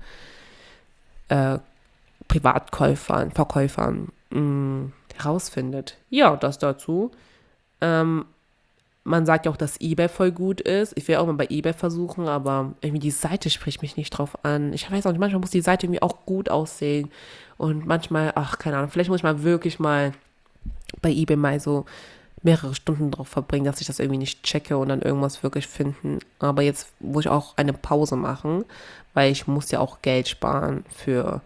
A: äh, Privatkäufern, Verkäufern herausfindet. Ja, das dazu. Ähm, Man sagt ja auch, dass eBay voll gut ist. Ich will auch mal bei eBay versuchen, aber irgendwie die Seite spricht mich nicht drauf an. Ich weiß auch nicht, manchmal muss die Seite irgendwie auch gut aussehen. Und manchmal, ach, keine Ahnung, vielleicht muss ich mal wirklich mal bei eBay mal so mehrere Stunden drauf verbringen, dass ich das irgendwie nicht checke und dann irgendwas wirklich finden. Aber jetzt muss ich auch eine Pause machen, weil ich muss ja auch Geld sparen für,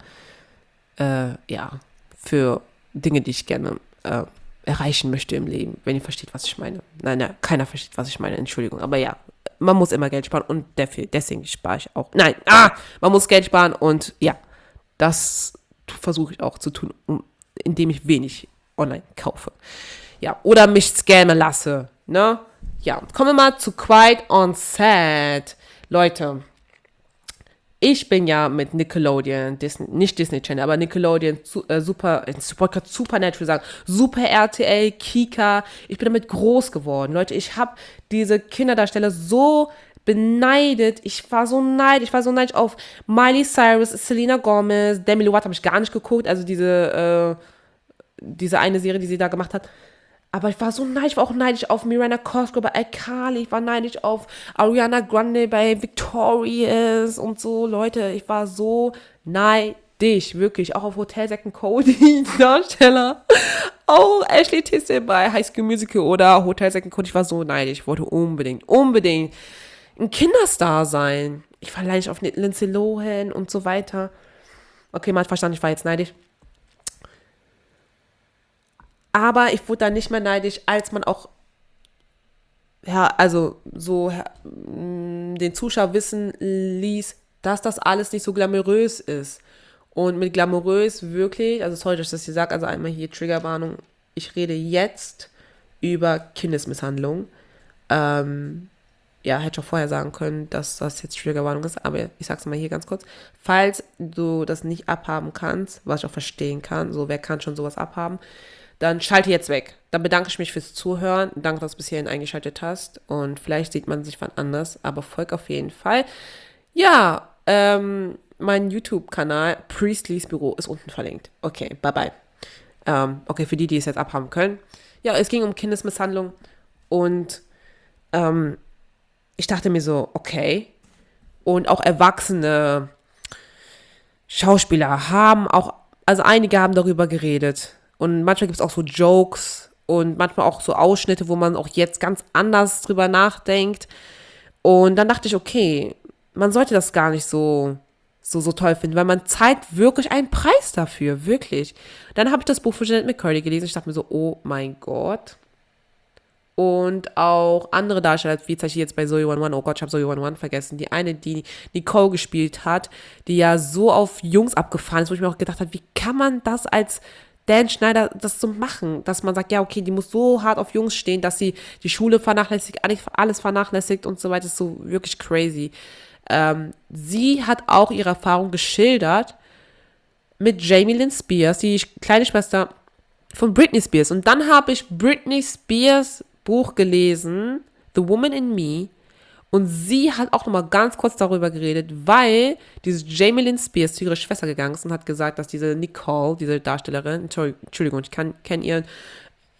A: ja, für Dinge, die ich gerne erreichen möchte im Leben, wenn ihr versteht, was ich meine. Nein, keiner versteht, was ich meine, Entschuldigung. Aber ja, man muss immer Geld sparen und deswegen spare ich auch. Nein, man muss Geld sparen und ja, das versuche ich auch zu tun, indem ich wenig online kaufe. Ja, oder mich scammen lasse, ne? Ja, kommen wir mal zu Quiet on Set. Leute, ich bin ja mit Nickelodeon, Disney, nicht Disney Channel, aber Nickelodeon, ich wollte gerade Supernatural sagen, Super RTL, Kika, ich bin damit groß geworden. Leute, ich habe diese Kinderdarsteller so beneidet, ich war so neidisch auf Miley Cyrus, Selena Gomez, Demi Lovato habe ich gar nicht geguckt, also diese eine Serie, die sie da gemacht hat. Aber ich war so neidisch, ich war auch neidisch auf Miranda Cosgrove bei iCarly, ich war neidisch auf Ariana Grande bei Victorious und so, Leute, ich war so neidisch, wirklich, auch auf Hotel Zack and Cody, die Darsteller, auch Ashley Tisdale bei High School Musical oder Hotel Zack and Cody, ich war so neidisch, ich wollte unbedingt ein Kinderstar sein. Ich war neidisch auf Lindsay Lohan und so weiter. Okay, man hat verstanden, ich war jetzt neidisch. Aber ich wurde dann nicht mehr neidisch, als man auch, ja, also so den Zuschauer wissen ließ, dass das alles nicht so glamourös ist. Und mit glamourös wirklich, also sorry, dass ich das hier sage, also einmal hier Triggerwarnung, ich rede jetzt über Kindesmisshandlung. Ja, hätte ich auch vorher sagen können, dass das jetzt Triggerwarnung ist, aber ich sag's mal hier ganz kurz. Falls du das nicht abhaben kannst, was ich auch verstehen kann, so wer kann schon sowas abhaben, dann schalte jetzt weg. Dann bedanke ich mich fürs Zuhören. Danke, dass du bis hierhin eingeschaltet hast. Und vielleicht sieht man sich wann anders, aber folg auf jeden Fall. Ja, mein YouTube-Kanal Priestley's Büro ist unten verlinkt. Okay, bye bye. Okay, für die es jetzt abhaben können. Ja, es ging um Kindesmisshandlung und ich dachte mir so, okay. Und auch erwachsene Schauspieler haben auch, also einige haben darüber geredet. Und manchmal gibt es auch so Jokes und manchmal auch so Ausschnitte, wo man auch jetzt ganz anders drüber nachdenkt. Und dann dachte ich, okay, man sollte das gar nicht so toll finden, weil man zahlt wirklich einen Preis dafür, wirklich. Dann habe ich das Buch von Jeanette McCurdy gelesen. Ich dachte mir so, oh mein Gott. Und auch andere Darsteller, wie zum Beispiel jetzt bei Zoe 101, oh Gott, ich habe Zoe 101 vergessen, die eine, die Nicole gespielt hat, die ja so auf Jungs abgefahren ist, wo ich mir auch gedacht habe, wie kann man das als Dan Schneider das so machen, dass man sagt, ja, okay, die muss so hart auf Jungs stehen, dass sie die Schule vernachlässigt, alles vernachlässigt und so weiter, das ist so wirklich crazy. Sie hat auch ihre Erfahrung geschildert mit Jamie Lynn Spears, die kleine Schwester von Britney Spears. Und dann habe ich Britney Spears Buch gelesen, The Woman in Me, und sie hat auch nochmal ganz kurz darüber geredet, weil diese Jamie Lynn Spears zu ihrer Schwester gegangen ist und hat gesagt, dass diese Nicole, diese Darstellerin, Entschuldigung, ich kenne ihren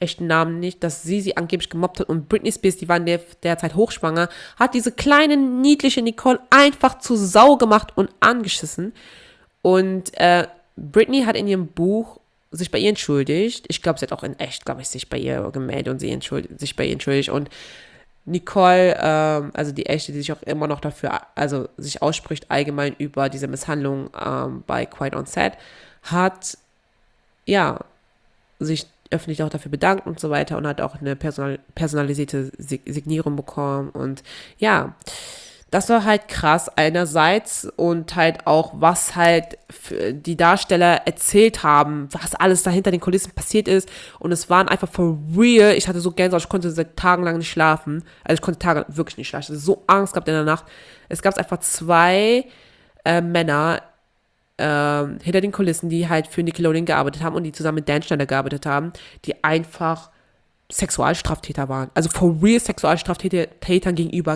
A: echten Namen nicht, dass sie angeblich gemobbt hat und Britney Spears, die war in der Zeit hochschwanger, hat diese kleine, niedliche Nicole einfach zu Sau gemacht und angeschissen. Und Britney hat in ihrem Buch sich bei ihr entschuldigt. Ich glaube, sie hat auch in echt, glaube ich, sich bei ihr gemeldet und sich bei ihr entschuldigt. Und Nicole, also die echte, die sich auch immer noch dafür, also sich ausspricht allgemein über diese Misshandlung bei Quiet on Set, hat ja sich öffentlich auch dafür bedankt und so weiter und hat auch eine personalisierte Signierung bekommen. Und ja, das war halt krass einerseits und halt auch, was halt die Darsteller erzählt haben, was alles da hinter den Kulissen passiert ist. Und es waren einfach for real. Ich hatte so Gänsehaut, ich konnte seit Tagen lang nicht schlafen. Also ich konnte Tage wirklich nicht schlafen. Ich hatte so Angst gehabt in der Nacht. Es gab einfach zwei Männer hinter den Kulissen, die halt für Nickelodeon gearbeitet haben und die zusammen mit Dan Schneider gearbeitet haben, die einfach Sexualstraftäter waren. Also for real Sexualstraftätern gegenüber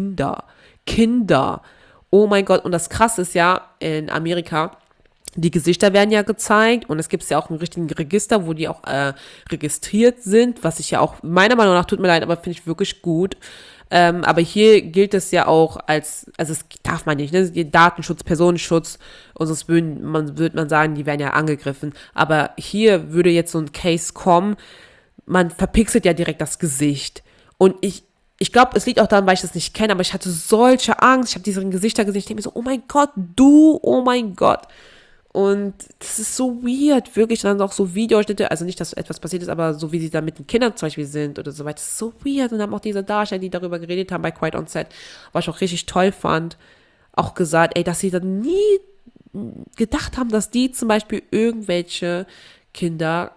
A: Kinder. Oh mein Gott. Und das Krasse ist ja, in Amerika, die Gesichter werden ja gezeigt und es gibt ja auch einen richtigen Register, wo die auch registriert sind, was ich ja auch, meiner Meinung nach, tut mir leid, aber finde ich wirklich gut. Aber hier gilt es ja auch als, also es darf man nicht, ne? Datenschutz, Personenschutz, und sonst würde man sagen, die werden ja angegriffen. Aber hier würde jetzt so ein Case kommen, man verpixelt ja direkt das Gesicht. Und ich glaube, es liegt auch daran, weil ich das nicht kenne, aber ich hatte solche Angst. Ich habe diese Gesichter gesehen. Ich denke mir so, oh mein Gott, oh mein Gott. Und das ist so weird, wirklich. Dann auch so Videoschnitte, also nicht, dass etwas passiert ist, aber so wie sie da mit den Kindern zum Beispiel sind oder so weiter. Das ist so weird. Und dann haben auch diese Darsteller, die darüber geredet haben bei Quiet on Set, was ich auch richtig toll fand, auch gesagt, ey, dass sie dann nie gedacht haben, dass die zum Beispiel irgendwelche Kinder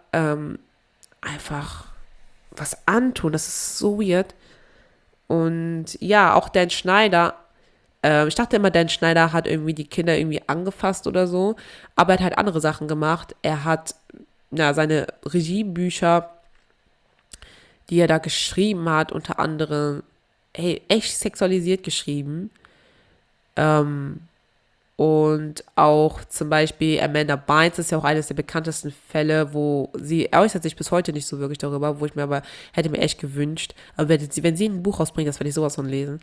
A: einfach was antun. Das ist so weird. Und ja, auch Dan Schneider. Ich dachte immer, Dan Schneider hat irgendwie die Kinder irgendwie angefasst oder so. Aber er hat halt andere Sachen gemacht. Er hat seine Regiebücher, die er da geschrieben hat, unter anderem echt sexualisiert geschrieben. Und auch zum Beispiel Amanda Bynes ist ja auch eines der bekanntesten Fälle, wo sie äußert sich bis heute nicht so wirklich darüber, wo ich mir aber hätte mir echt gewünscht, aber wenn sie ein Buch rausbringt, das werde ich sowas von lesen.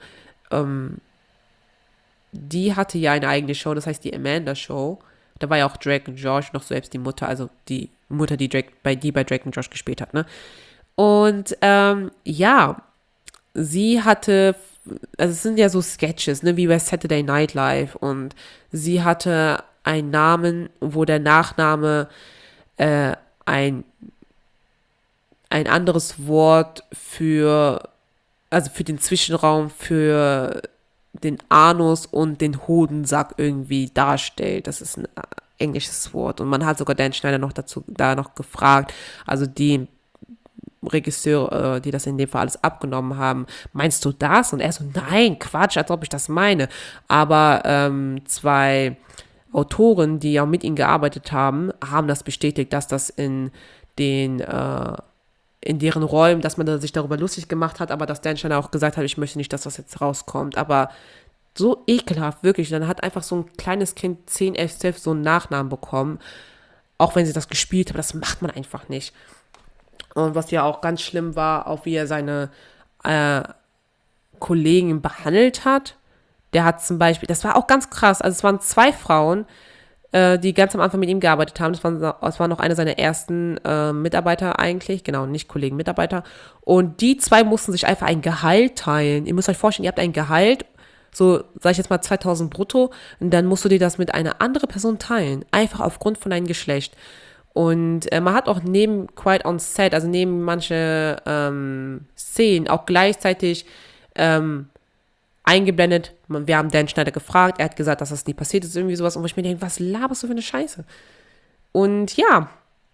A: Die hatte ja eine eigene Show, das heißt die Amanda Show. Da war ja auch Drake und Josh noch selbst die Mutter, also die Mutter, die bei Drake und Josh gespielt hat, ne? Und ja, sie hatte, also es sind ja so Sketches, ne, wie bei Saturday Night Live, und sie hatte einen Namen, wo der Nachname ein anderes Wort also für den Zwischenraum für den Anus und den Hodensack irgendwie darstellt. Das ist ein englisches Wort. Und man hat sogar Dan Schneider da noch gefragt, also die Regisseure, die das in dem Fall alles abgenommen haben, meinst du das? Und er so, nein, Quatsch, als ob ich das meine. Aber zwei Autoren, die auch mit ihm gearbeitet haben, haben das bestätigt, dass das in deren Räumen, dass man sich darüber lustig gemacht hat, aber dass Dan Schneider auch gesagt hat, ich möchte nicht, dass das jetzt rauskommt. Aber so ekelhaft, wirklich. Dann hat einfach so ein kleines Kind, 10, 11, 12, so einen Nachnamen bekommen, auch wenn sie das gespielt haben. Das macht man einfach nicht. Und was ja auch ganz schlimm war, auch wie er seine Kollegen behandelt hat. Der hat zum Beispiel, das war auch ganz krass, also es waren zwei Frauen, die ganz am Anfang mit ihm gearbeitet haben. Das war noch eine seiner ersten Mitarbeiter eigentlich. Genau, nicht Kollegen, Mitarbeiter. Und die zwei mussten sich einfach ein Gehalt teilen. Ihr müsst euch vorstellen, ihr habt ein Gehalt, so sage ich jetzt mal 2000 brutto, und dann musst du dir das mit einer anderen Person teilen. Einfach aufgrund von deinem Geschlecht. Und man hat auch neben Quiet on Set, also neben manche Szenen, auch gleichzeitig eingeblendet. Wir haben Dan Schneider gefragt, er hat gesagt, dass das nie passiert ist, irgendwie sowas. Und wo ich mir denke, was laberst du für eine Scheiße? Und ja,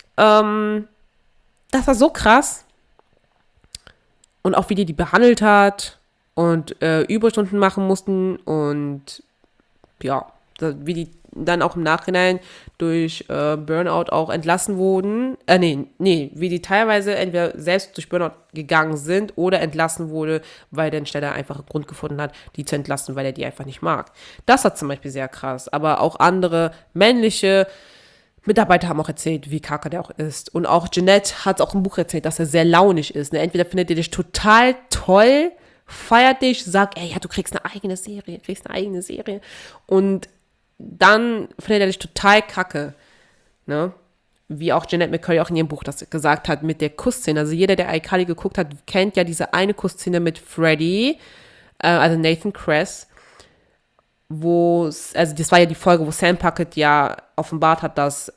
A: das war so krass. Und auch wie die behandelt hat und Überstunden machen mussten und ja, wie die dann auch im Nachhinein durch Burnout auch entlassen wurden. Wie die teilweise entweder selbst durch Burnout gegangen sind oder entlassen wurde, weil Dan Schneider einfach einen Grund gefunden hat, die zu entlassen, weil er die einfach nicht mag. Das war zum Beispiel sehr krass. Aber auch andere männliche Mitarbeiter haben auch erzählt, wie kacke der auch ist. Und auch Jeanette hat auch im Buch erzählt, dass er sehr launig ist. Ne? Entweder findet er dich total toll, feiert dich, sagt, ey, ja, du kriegst eine eigene Serie. Und dann findet er dich total kacke. Ne? Wie auch Jeanette McCurry auch in ihrem Buch das gesagt hat mit der Kussszene. Also jeder, der iCarly geguckt hat, kennt ja diese eine Kussszene mit Freddie, also Nathan Kress, also das war ja die Folge, wo Sam Puckett ja offenbart hat, dass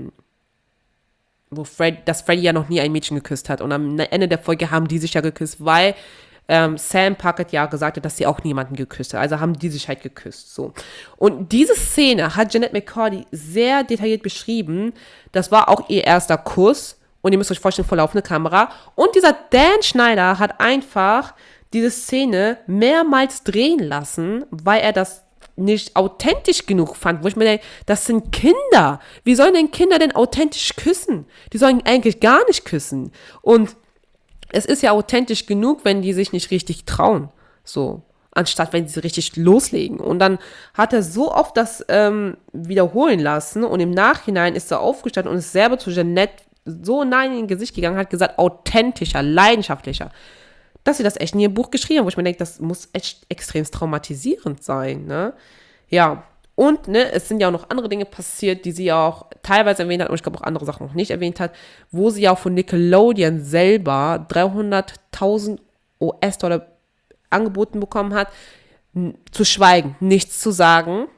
A: Freddie ja noch nie ein Mädchen geküsst hat. Und am Ende der Folge haben die sich ja geküsst, weil Sam Puckett ja gesagt hat, dass sie auch niemanden geküsst hat. Also haben die sich halt geküsst. So. Und diese Szene hat Jeanette McCurdy sehr detailliert beschrieben. Das war auch ihr erster Kuss. Und ihr müsst euch vorstellen, vor laufender Kamera. Und dieser Dan Schneider hat einfach diese Szene mehrmals drehen lassen, weil er das nicht authentisch genug fand, wo ich mir denke, das sind Kinder. Wie sollen denn Kinder denn authentisch küssen? Die sollen eigentlich gar nicht küssen. Und es ist ja authentisch genug, wenn die sich nicht richtig trauen. So. Anstatt wenn sie richtig loslegen. Und dann hat er so oft das wiederholen lassen und im Nachhinein ist er aufgestanden und ist selber zu Jeanette so nah in ihr Gesicht gegangen, hat gesagt, authentischer, leidenschaftlicher. Dass sie das echt in ihrem Buch geschrieben haben, wo ich mir denke, das muss echt extrem traumatisierend sein, ne? Ja, und, ne, es sind ja auch noch andere Dinge passiert, die sie ja auch teilweise erwähnt hat, und ich glaube auch andere Sachen noch nicht erwähnt hat, wo sie ja auch von Nickelodeon selber 300.000 US-Dollar angeboten bekommen hat, zu schweigen, nichts zu sagen,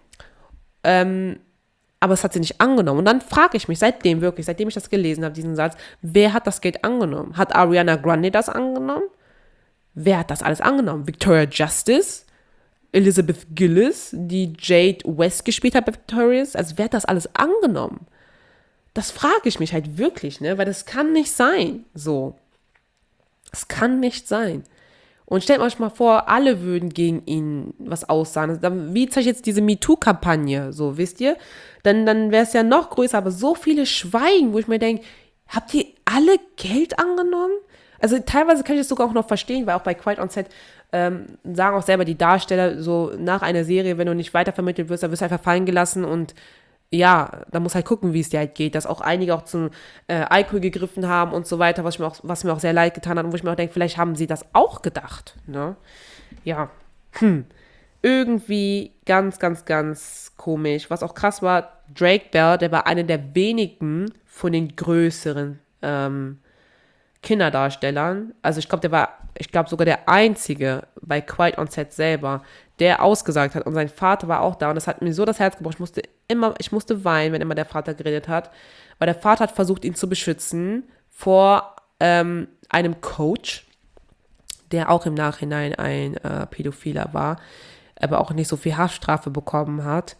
A: aber es hat sie nicht angenommen. Und dann frage ich mich seitdem ich das gelesen habe, diesen Satz, wer hat das Geld angenommen? Hat Ariana Grande das angenommen? Wer hat das alles angenommen? Victoria Justice, Elizabeth Gillis, die Jade West gespielt hat bei Victorious. Also wer hat das alles angenommen? Das frage ich mich halt wirklich, ne? Weil das kann nicht sein. So. Das kann nicht sein. Und stellt euch mal vor, alle würden gegen ihn was aussagen. Also dann, wie zeigt jetzt diese MeToo-Kampagne, so, wisst ihr? Dann wäre es ja noch größer, aber so viele schweigen, wo ich mir denke, habt ihr alle Geld angenommen? Also teilweise kann ich das sogar auch noch verstehen, weil auch bei Quiet on Set sagen auch selber die Darsteller, so nach einer Serie, wenn du nicht weitervermittelt wirst, dann wirst du einfach fallen gelassen und ja, da muss halt gucken, wie es dir halt geht, dass auch einige auch zum Alkohol gegriffen haben und so weiter, was mir auch sehr leid getan hat und wo ich mir auch denke, vielleicht haben sie das auch gedacht, ne? Ja, irgendwie ganz, ganz, ganz komisch. Was auch krass war, Drake Bell, der war einer der wenigen von den größeren Kinderdarstellern. Also ich glaube sogar der einzige bei Quiet on Set selber, der ausgesagt hat. Und sein Vater war auch da und das hat mir so das Herz gebrochen. Ich musste weinen, wenn immer der Vater geredet hat, weil der Vater hat versucht, ihn zu beschützen vor einem Coach, der auch im Nachhinein ein Pädophiler war, aber auch nicht so viel Haftstrafe bekommen hat.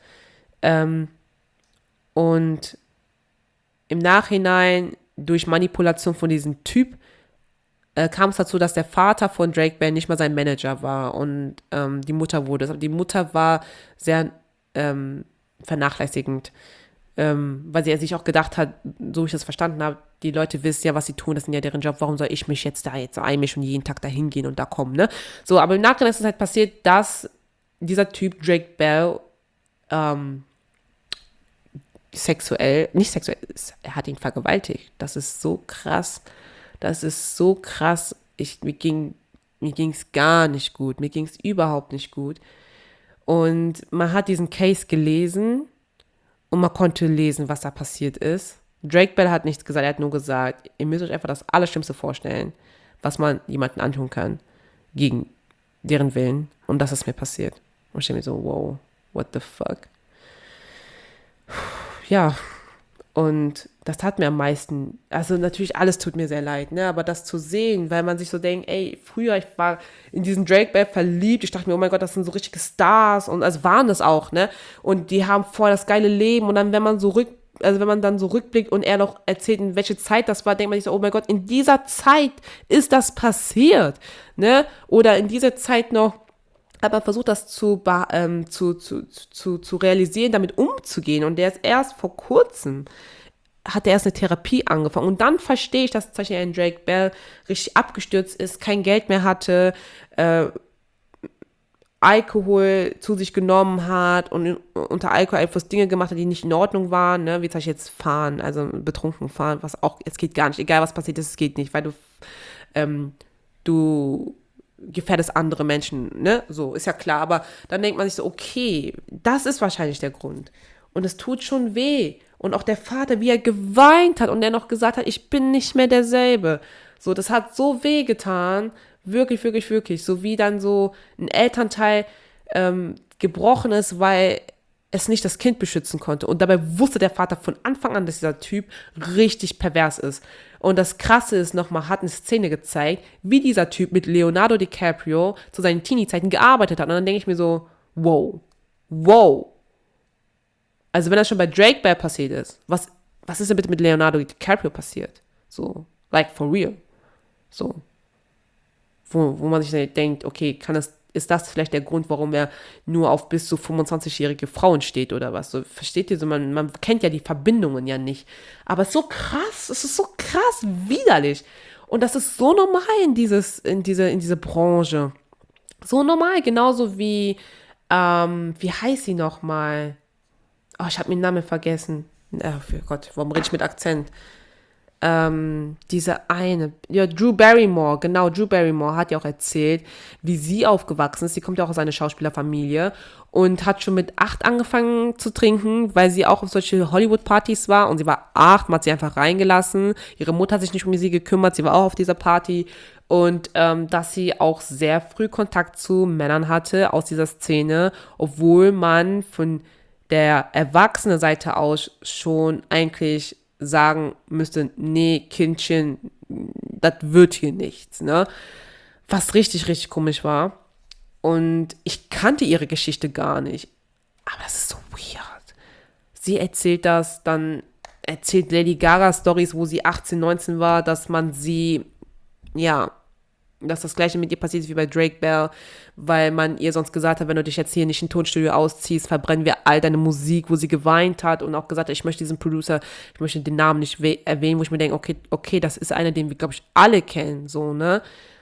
A: Und im Nachhinein durch Manipulation von diesem Typ kam es dazu, dass der Vater von Drake Bell nicht mal sein Manager war und die Mutter wurde es. Aber die Mutter war sehr vernachlässigend, weil sie sich auch gedacht hat, so ich das verstanden habe, die Leute wissen ja, was sie tun, das ist ja deren Job, warum soll ich mich jetzt so einmischen und jeden Tag da hingehen und da kommen, ne? So, aber im Nachhinein ist es halt passiert, dass dieser Typ Drake Bell nicht sexuell, er hat ihn vergewaltigt. Das ist so krass. Mir ging es gar nicht gut. Mir ging es überhaupt nicht gut. Und man hat diesen Case gelesen und man konnte lesen, was da passiert ist. Drake Bell hat nichts gesagt, er hat nur gesagt, ihr müsst euch einfach das Allerschlimmste vorstellen, was man jemanden antun kann, gegen deren Willen. Und das ist mir passiert. Und ich denke mir so, wow, what the fuck? Ja, und das tat mir am meisten, also natürlich alles tut mir sehr leid, ne, aber das zu sehen, weil man sich so denkt, ey, früher, ich war in diesen Drake Bell verliebt, ich dachte mir, oh mein Gott, das sind so richtige Stars und also waren das auch, ne, und die haben voll das geile Leben und dann, wenn man dann so rückblickt und er noch erzählt, in welche Zeit das war, denkt man sich so, oh mein Gott, in dieser Zeit ist das passiert, ne, oder in dieser Zeit noch, aber versucht das zu realisieren, damit umzugehen. Und der ist erst vor kurzem, hat er erst eine Therapie angefangen. Und dann verstehe ich, dass zum Beispiel ein Drake Bell richtig abgestürzt ist, kein Geld mehr hatte, Alkohol zu sich genommen hat und unter Alkoholeinfluss Dinge gemacht hat, die nicht in Ordnung waren, ne? Wie zum Beispiel jetzt fahren, also betrunken fahren, was auch, es geht gar nicht, egal was passiert ist, es geht nicht, weil du gefährdest andere Menschen, ne? So, ist ja klar, aber dann denkt man sich so, okay, das ist wahrscheinlich der Grund. Und es tut schon weh. Und auch der Vater, wie er geweint hat und er noch gesagt hat, ich bin nicht mehr derselbe. So, das hat so weh getan. Wirklich, wirklich, wirklich. So wie dann so ein Elternteil gebrochen ist, weil es nicht das Kind beschützen konnte. Und dabei wusste der Vater von Anfang an, dass dieser Typ richtig pervers ist. Und das Krasse ist nochmal, hat eine Szene gezeigt, wie dieser Typ mit Leonardo DiCaprio zu seinen Teenie-Zeiten gearbeitet hat. Und dann denke ich mir so, wow, wow. Also wenn das schon bei Drake Bell passiert ist, was ist denn bitte mit Leonardo DiCaprio passiert? So, like for real. So. Wo man sich denkt, okay, ist das vielleicht der Grund, warum er nur auf bis zu 25-jährige Frauen steht oder was? So, versteht ihr so? Man kennt ja die Verbindungen ja nicht. Aber es ist so krass, es ist so krass widerlich. Und das ist so normal in diese Branche. So normal, genauso wie, wie heißt sie nochmal? Oh, ich habe den Namen vergessen. Oh Gott, warum rede ich mit Akzent? Diese eine, ja, Drew Barrymore, genau, Drew Barrymore hat ja auch erzählt, wie sie aufgewachsen ist. Sie kommt ja auch aus einer Schauspielerfamilie und hat schon mit 8 angefangen zu trinken, weil sie auch auf solche Hollywood-Partys war und sie war 8, man hat sie einfach reingelassen. Ihre Mutter hat sich nicht um sie gekümmert, sie war auch auf dieser Party und dass sie auch sehr früh Kontakt zu Männern hatte aus dieser Szene, obwohl man von der erwachsenen Seite aus schon eigentlich sagen müsste, nee, Kindchen, das wird hier nichts, ne? Was richtig, richtig komisch war. Und ich kannte ihre Geschichte gar nicht. Aber das ist so weird. Sie erzählt das, dann erzählt Lady Gaga Stories, wo sie 18, 19 war, dass man sie, ja, dass das gleiche mit ihr passiert ist wie bei Drake Bell, weil man ihr sonst gesagt hat, wenn du dich jetzt hier nicht im Tonstudio ausziehst, verbrennen wir all deine Musik, wo sie geweint hat und auch gesagt hat, ich möchte diesen Producer, ich möchte den Namen nicht erwähnen, wo ich mir denke, okay, das ist einer, den wir, glaube ich, alle kennen, so, ne?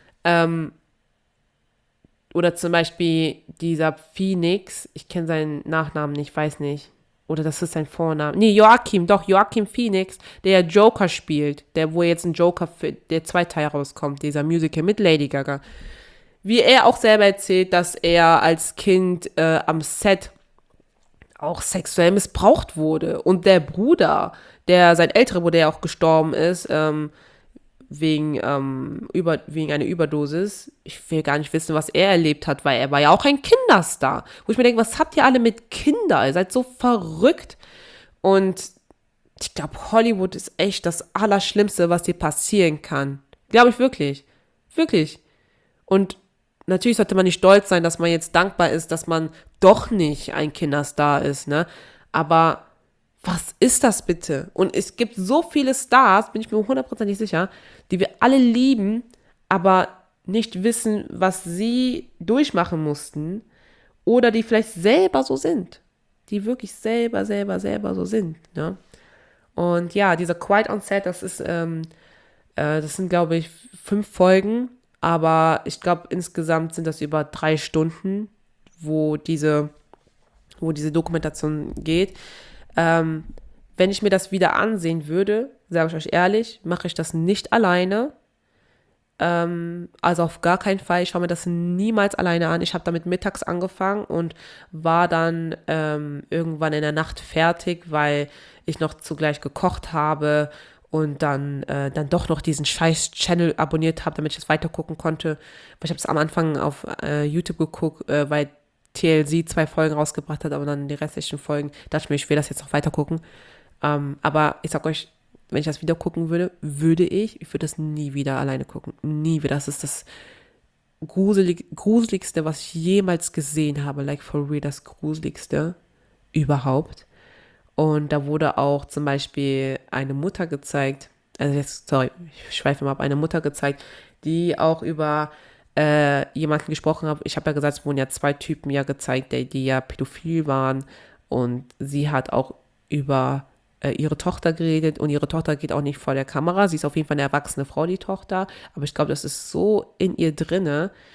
A: Oder zum Beispiel dieser Phoenix, ich kenne seinen Nachnamen nicht, weiß nicht. Oder das ist sein Vorname. Nee, Joaquin Phoenix, der Joker spielt, wo jetzt ein Joker für der zweite Teil rauskommt, dieser Musical mit Lady Gaga. Wie er auch selber erzählt, dass er als Kind am Set auch sexuell missbraucht wurde. Und der Bruder, sein älterer Bruder, der auch gestorben ist, wegen einer Überdosis. Ich will gar nicht wissen, was er erlebt hat, weil er war ja auch ein Kinderstar. Wo ich mir denke, was habt ihr alle mit Kindern? Ihr seid so verrückt. Und ich glaube, Hollywood ist echt das Allerschlimmste, was dir passieren kann. Glaube ich wirklich. Wirklich. Und natürlich sollte man nicht stolz sein, dass man jetzt dankbar ist, dass man doch nicht ein Kinderstar ist, ne? Aber was ist das bitte? Und es gibt so viele Stars, bin ich mir 100% sicher, die wir alle lieben, aber nicht wissen, was sie durchmachen mussten oder die vielleicht selber so sind. Die wirklich selber so sind. Ne? Und ja, dieser Quiet on Set, das sind, glaube ich, 5 Folgen, aber ich glaube, insgesamt sind das über 3 Stunden, wo diese Dokumentation geht. Wenn ich mir das wieder ansehen würde, sage ich euch ehrlich, mache ich das nicht alleine. Also auf gar keinen Fall. Ich schaue mir das niemals alleine an. Ich habe damit mittags angefangen und war dann irgendwann in der Nacht fertig, weil ich noch zugleich gekocht habe und dann doch noch diesen scheiß Channel abonniert habe, damit ich das weitergucken konnte. Weil ich habe es am Anfang auf YouTube geguckt, weil TLC 2 Folgen rausgebracht hat, aber dann die restlichen Folgen, dachte ich mir, ich will das jetzt noch weiter gucken. Aber ich sag euch, wenn ich das wieder gucken würde, ich würde das nie wieder alleine gucken. Nie wieder. Das ist das Gruseligste, was ich jemals gesehen habe. Like for real, das Gruseligste überhaupt. Und da wurde auch zum Beispiel eine Mutter gezeigt, ich schweife mal ab, eine Mutter gezeigt, die auch über jemanden gesprochen habe. Ich habe ja gesagt, es wurden ja 2 Typen ja gezeigt, die ja pädophil waren. Und sie hat auch über ihre Tochter geredet. Und ihre Tochter geht auch nicht vor der Kamera. Sie ist auf jeden Fall eine erwachsene Frau, die Tochter. Aber ich glaube, das ist so in ihr drinne,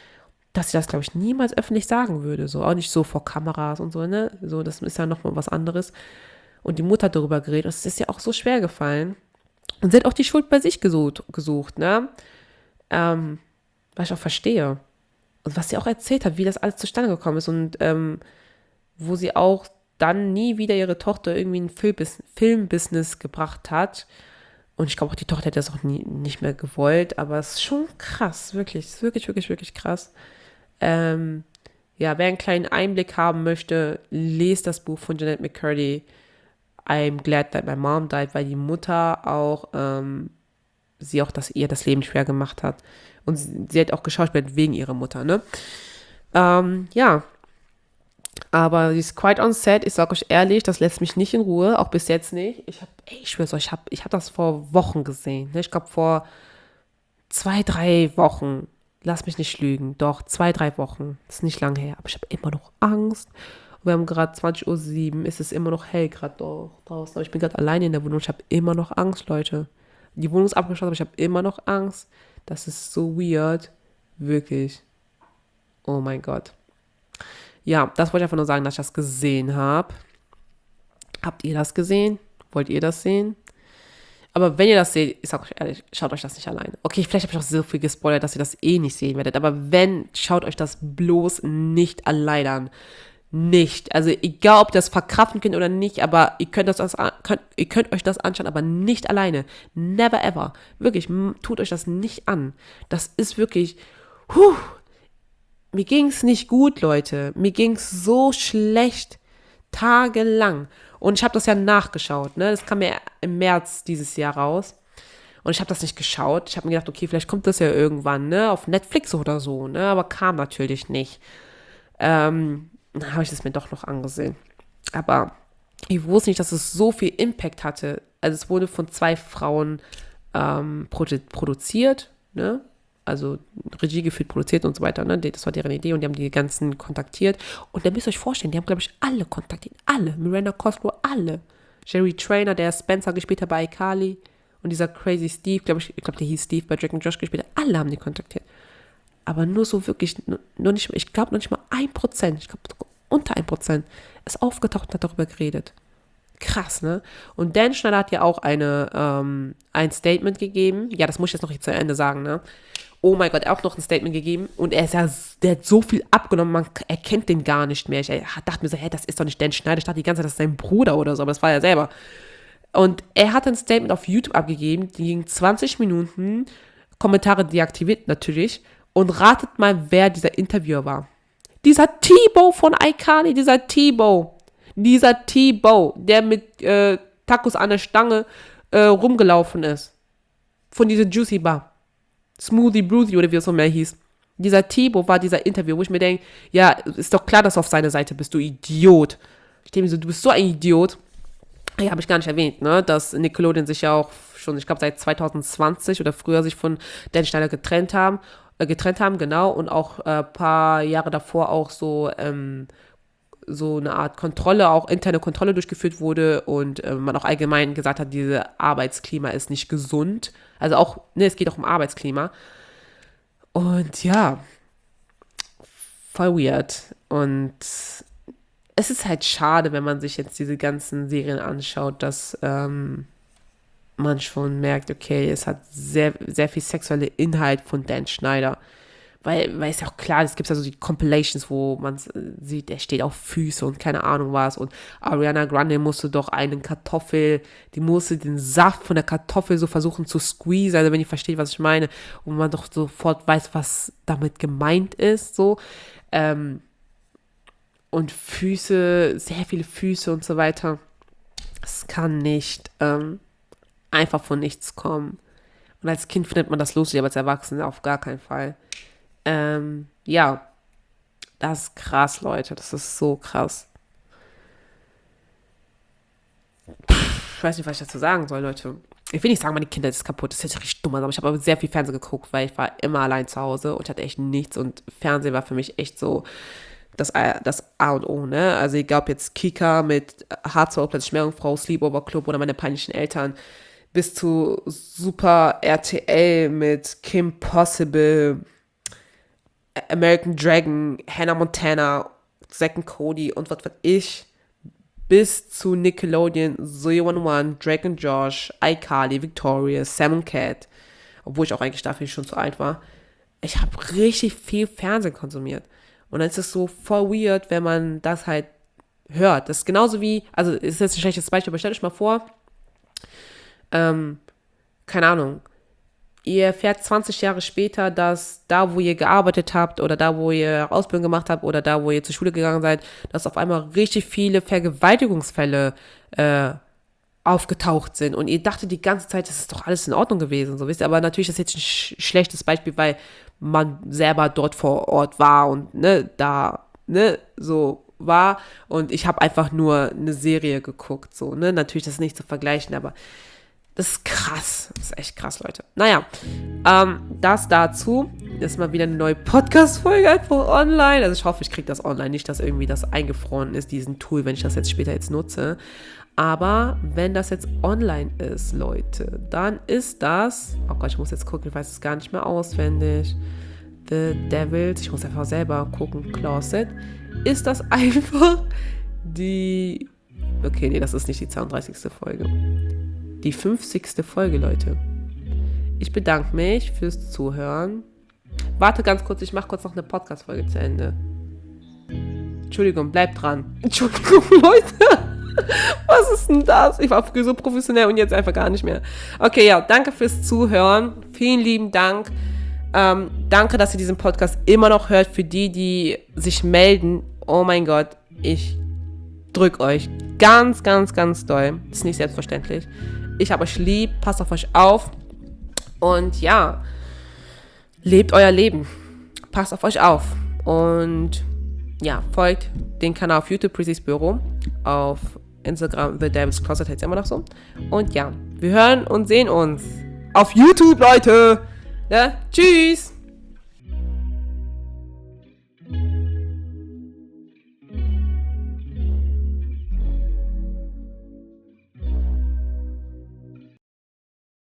A: dass sie das, glaube ich, niemals öffentlich sagen würde. So, auch nicht so vor Kameras und so, ne? So, das ist ja nochmal was anderes. Und die Mutter hat darüber geredet. Es ist ja auch so schwer gefallen. Und sie hat auch die Schuld bei sich gesucht, ne? Was ich auch verstehe. Und was sie auch erzählt hat, wie das alles zustande gekommen ist und wo sie auch dann nie wieder ihre Tochter irgendwie in ein Filmbusiness gebracht hat. Und ich glaube auch, die Tochter hätte das auch nicht mehr gewollt, aber es ist schon krass, wirklich, es ist wirklich, wirklich, wirklich krass. Ja, wer einen kleinen Einblick haben möchte, lest das Buch von Jeanette McCurdy, I'm Glad That My Mom Died, weil die Mutter auch, sie auch ihr das Leben schwer gemacht hat. Und sie hat auch geschauspielt wegen ihrer Mutter, ne? Ja, aber sie ist quite on set. Ich sag euch ehrlich, das lässt mich nicht in Ruhe, auch bis jetzt nicht. Ich schwör's euch, ich hab das vor Wochen gesehen. Ne? Ich glaube vor 2, 3 Wochen. Lass mich nicht lügen. Doch, 2, 3 Wochen. Das ist nicht lange her. Aber ich habe immer noch Angst. Und wir haben gerade 20:07 Uhr. Es ist immer noch hell gerade draußen. Aber ich bin gerade alleine in der Wohnung. Ich habe immer noch Angst, Leute. Die Wohnung ist abgeschlossen, aber ich habe immer noch Angst. Das ist so weird. Wirklich. Oh mein Gott. Ja, das wollte ich einfach nur sagen, dass ich das gesehen habe. Habt ihr das gesehen? Wollt ihr das sehen? Aber wenn ihr das seht, ich sag euch ehrlich, schaut euch das nicht alleine. Okay, vielleicht habe ich auch so viel gespoilert, dass ihr das eh nicht sehen werdet. Aber wenn, schaut euch das bloß nicht alleine an. Nicht. Also egal, ob ihr das verkraften könnt oder nicht, aber ihr könnt euch das anschauen, aber nicht alleine. Never ever. Wirklich, tut euch das nicht an. Das ist wirklich, mir ging's nicht gut, Leute. Mir ging's so schlecht. Tagelang. Und ich habe das ja nachgeschaut, ne? Das kam ja im März dieses Jahr raus. Und ich habe das nicht geschaut. Ich habe mir gedacht, okay, vielleicht kommt das ja irgendwann, ne? Auf Netflix oder so, ne? Aber kam natürlich nicht. Dann habe ich es mir doch noch angesehen. Aber ich wusste nicht, dass es so viel Impact hatte. Also es wurde von 2 Frauen produziert, ne? Also Regie geführt, produziert und so weiter, ne? Das war deren Idee und die haben die ganzen kontaktiert. Und dann müsst ihr euch vorstellen, die haben, glaube ich, alle kontaktiert. Alle. Miranda Cosgrove, alle. Jerry Trainer, der Spencer gespielt hat bei iCarly. Und dieser Crazy Steve, ich glaube, der hieß Steve, bei Drake und Josh gespielt hat. Alle haben die kontaktiert. Aber nur so wirklich, nur nicht, ich glaube noch nicht mal 1%, ich glaube unter 1% ist aufgetaucht und hat darüber geredet. Krass, ne? Und Dan Schneider hat ja auch ein Statement gegeben. Ja, das muss ich jetzt noch zu Ende sagen, ne? Oh mein Gott, er hat auch noch ein Statement gegeben. Und der hat so viel abgenommen, man erkennt den gar nicht mehr. Ich dachte mir so, das ist doch nicht Dan Schneider. Ich dachte die ganze Zeit, das ist sein Bruder oder so, aber das war er selber. Und er hat ein Statement auf YouTube abgegeben, die ging 20 Minuten, Kommentare deaktiviert natürlich. Und ratet mal, wer dieser Interviewer war. Dieser T-Bow von iCarly, dieser T-Bow, der mit Tacos an der Stange rumgelaufen ist. Von dieser Juicy Bar. Smoothie Bruthie oder wie es so mehr hieß. Dieser T-Bow war dieser Interview, wo ich mir denke, ja, ist doch klar, dass du auf seiner Seite bist, du Idiot. Ich denke mir so, du bist so ein Idiot. Ja, habe ich gar nicht erwähnt, ne, dass Nickelodeon sich ja auch schon, ich glaube, seit 2020 oder früher sich von Dan Schneider getrennt haben, genau, und auch ein paar Jahre davor auch so eine Art Kontrolle, auch interne Kontrolle durchgeführt wurde und man auch allgemein gesagt hat, dieses Arbeitsklima ist nicht gesund. Also auch, ne, es geht auch um Arbeitsklima. Und ja, voll weird. Und es ist halt schade, wenn man sich jetzt diese ganzen Serien anschaut, dass man schon merkt, okay, es hat sehr, sehr viel sexuelle Inhalt von Dan Schneider. Weil ist ja auch klar, es gibt ja so die Compilations, wo man sieht, er steht auf Füße und keine Ahnung was. Und Ariana Grande musste doch die musste den Saft von der Kartoffel so versuchen zu squeeze, also wenn ihr versteht, was ich meine. Und man doch sofort weiß, was damit gemeint ist, so. Und Füße, sehr viele Füße und so weiter. Es kann nicht einfach von nichts kommen. Und als Kind findet man das lustig, aber als Erwachsener auf gar keinen Fall. Ja, das ist krass, Leute. Das ist so krass. Ich weiß nicht, was ich dazu sagen soll, Leute. Ich will nicht sagen, meine Kindheit ist kaputt. Das ist jetzt richtig dumm, aber ich habe aber sehr viel Fernsehen geguckt, weil ich war immer allein zu Hause und hatte echt nichts. Und Fernsehen war für mich echt so das A und O, ne? Also egal ob jetzt Kika mit Harzer plötzlich Meerjungfrau, Sleepover Club oder meine peinlichen Eltern, bis zu Super RTL mit Kim Possible, American Dragon, Hannah Montana, Zack and Cody und was weiß ich, bis zu Nickelodeon, Zoe 101, Drake and Josh, iCarly, Victorious, Sam und Cat, obwohl ich auch eigentlich dafür schon zu alt war. Ich habe richtig viel Fernsehen konsumiert. Und dann ist es so voll weird, wenn man das halt hört. Das ist genauso wie, also ist jetzt ein schlechtes Beispiel, aber stellt euch mal vor, keine Ahnung, ihr erfährt 20 Jahre später, dass da, wo ihr gearbeitet habt oder da, wo ihr Ausbildung gemacht habt oder da, wo ihr zur Schule gegangen seid, dass auf einmal richtig viele Vergewaltigungsfälle aufgetaucht sind und ihr dachtet die ganze Zeit, das ist doch alles in Ordnung gewesen, so wisst ihr, aber natürlich ist das jetzt ein schlechtes Beispiel, weil man selber dort vor Ort war und so war und ich habe einfach nur eine Serie geguckt, so, natürlich das ist nicht zu vergleichen, aber das ist krass, das ist echt krass, Leute. Naja, das dazu, ist mal wieder eine neue Podcast-Folge einfach online, also ich hoffe, ich kriege das online, nicht, dass irgendwie das eingefroren ist, diesen Tool, wenn ich das jetzt später nutze. Aber wenn das jetzt online ist, Leute, dann ist das, oh Gott, ich muss jetzt gucken, ich weiß es gar nicht mehr auswendig, The Devils, ich muss einfach selber gucken, Closet, ist das einfach okay, nee, das ist nicht die 32. Folge, die 50. Folge, Leute. Ich bedanke mich fürs Zuhören. Warte ganz kurz, ich mache kurz noch eine Podcast-Folge zu Ende. Entschuldigung, bleibt dran. Entschuldigung, Leute. Was ist denn das? Ich war früher so professionell und jetzt einfach gar nicht mehr. Okay, ja, danke fürs Zuhören. Vielen lieben Dank. Danke, dass ihr diesen Podcast immer noch hört. Für die sich melden, oh mein Gott, ich drück euch ganz, ganz, ganz doll. Das ist nicht selbstverständlich. Ich habe euch lieb, passt auf euch auf. Und ja, lebt euer Leben. Passt auf euch auf. Und ja, folgt den Kanal auf YouTube, Prissy's Büro. Auf Instagram, The Devil's Closet, heißt immer noch so. Und ja, wir hören und sehen uns auf YouTube, Leute. Ja, tschüss.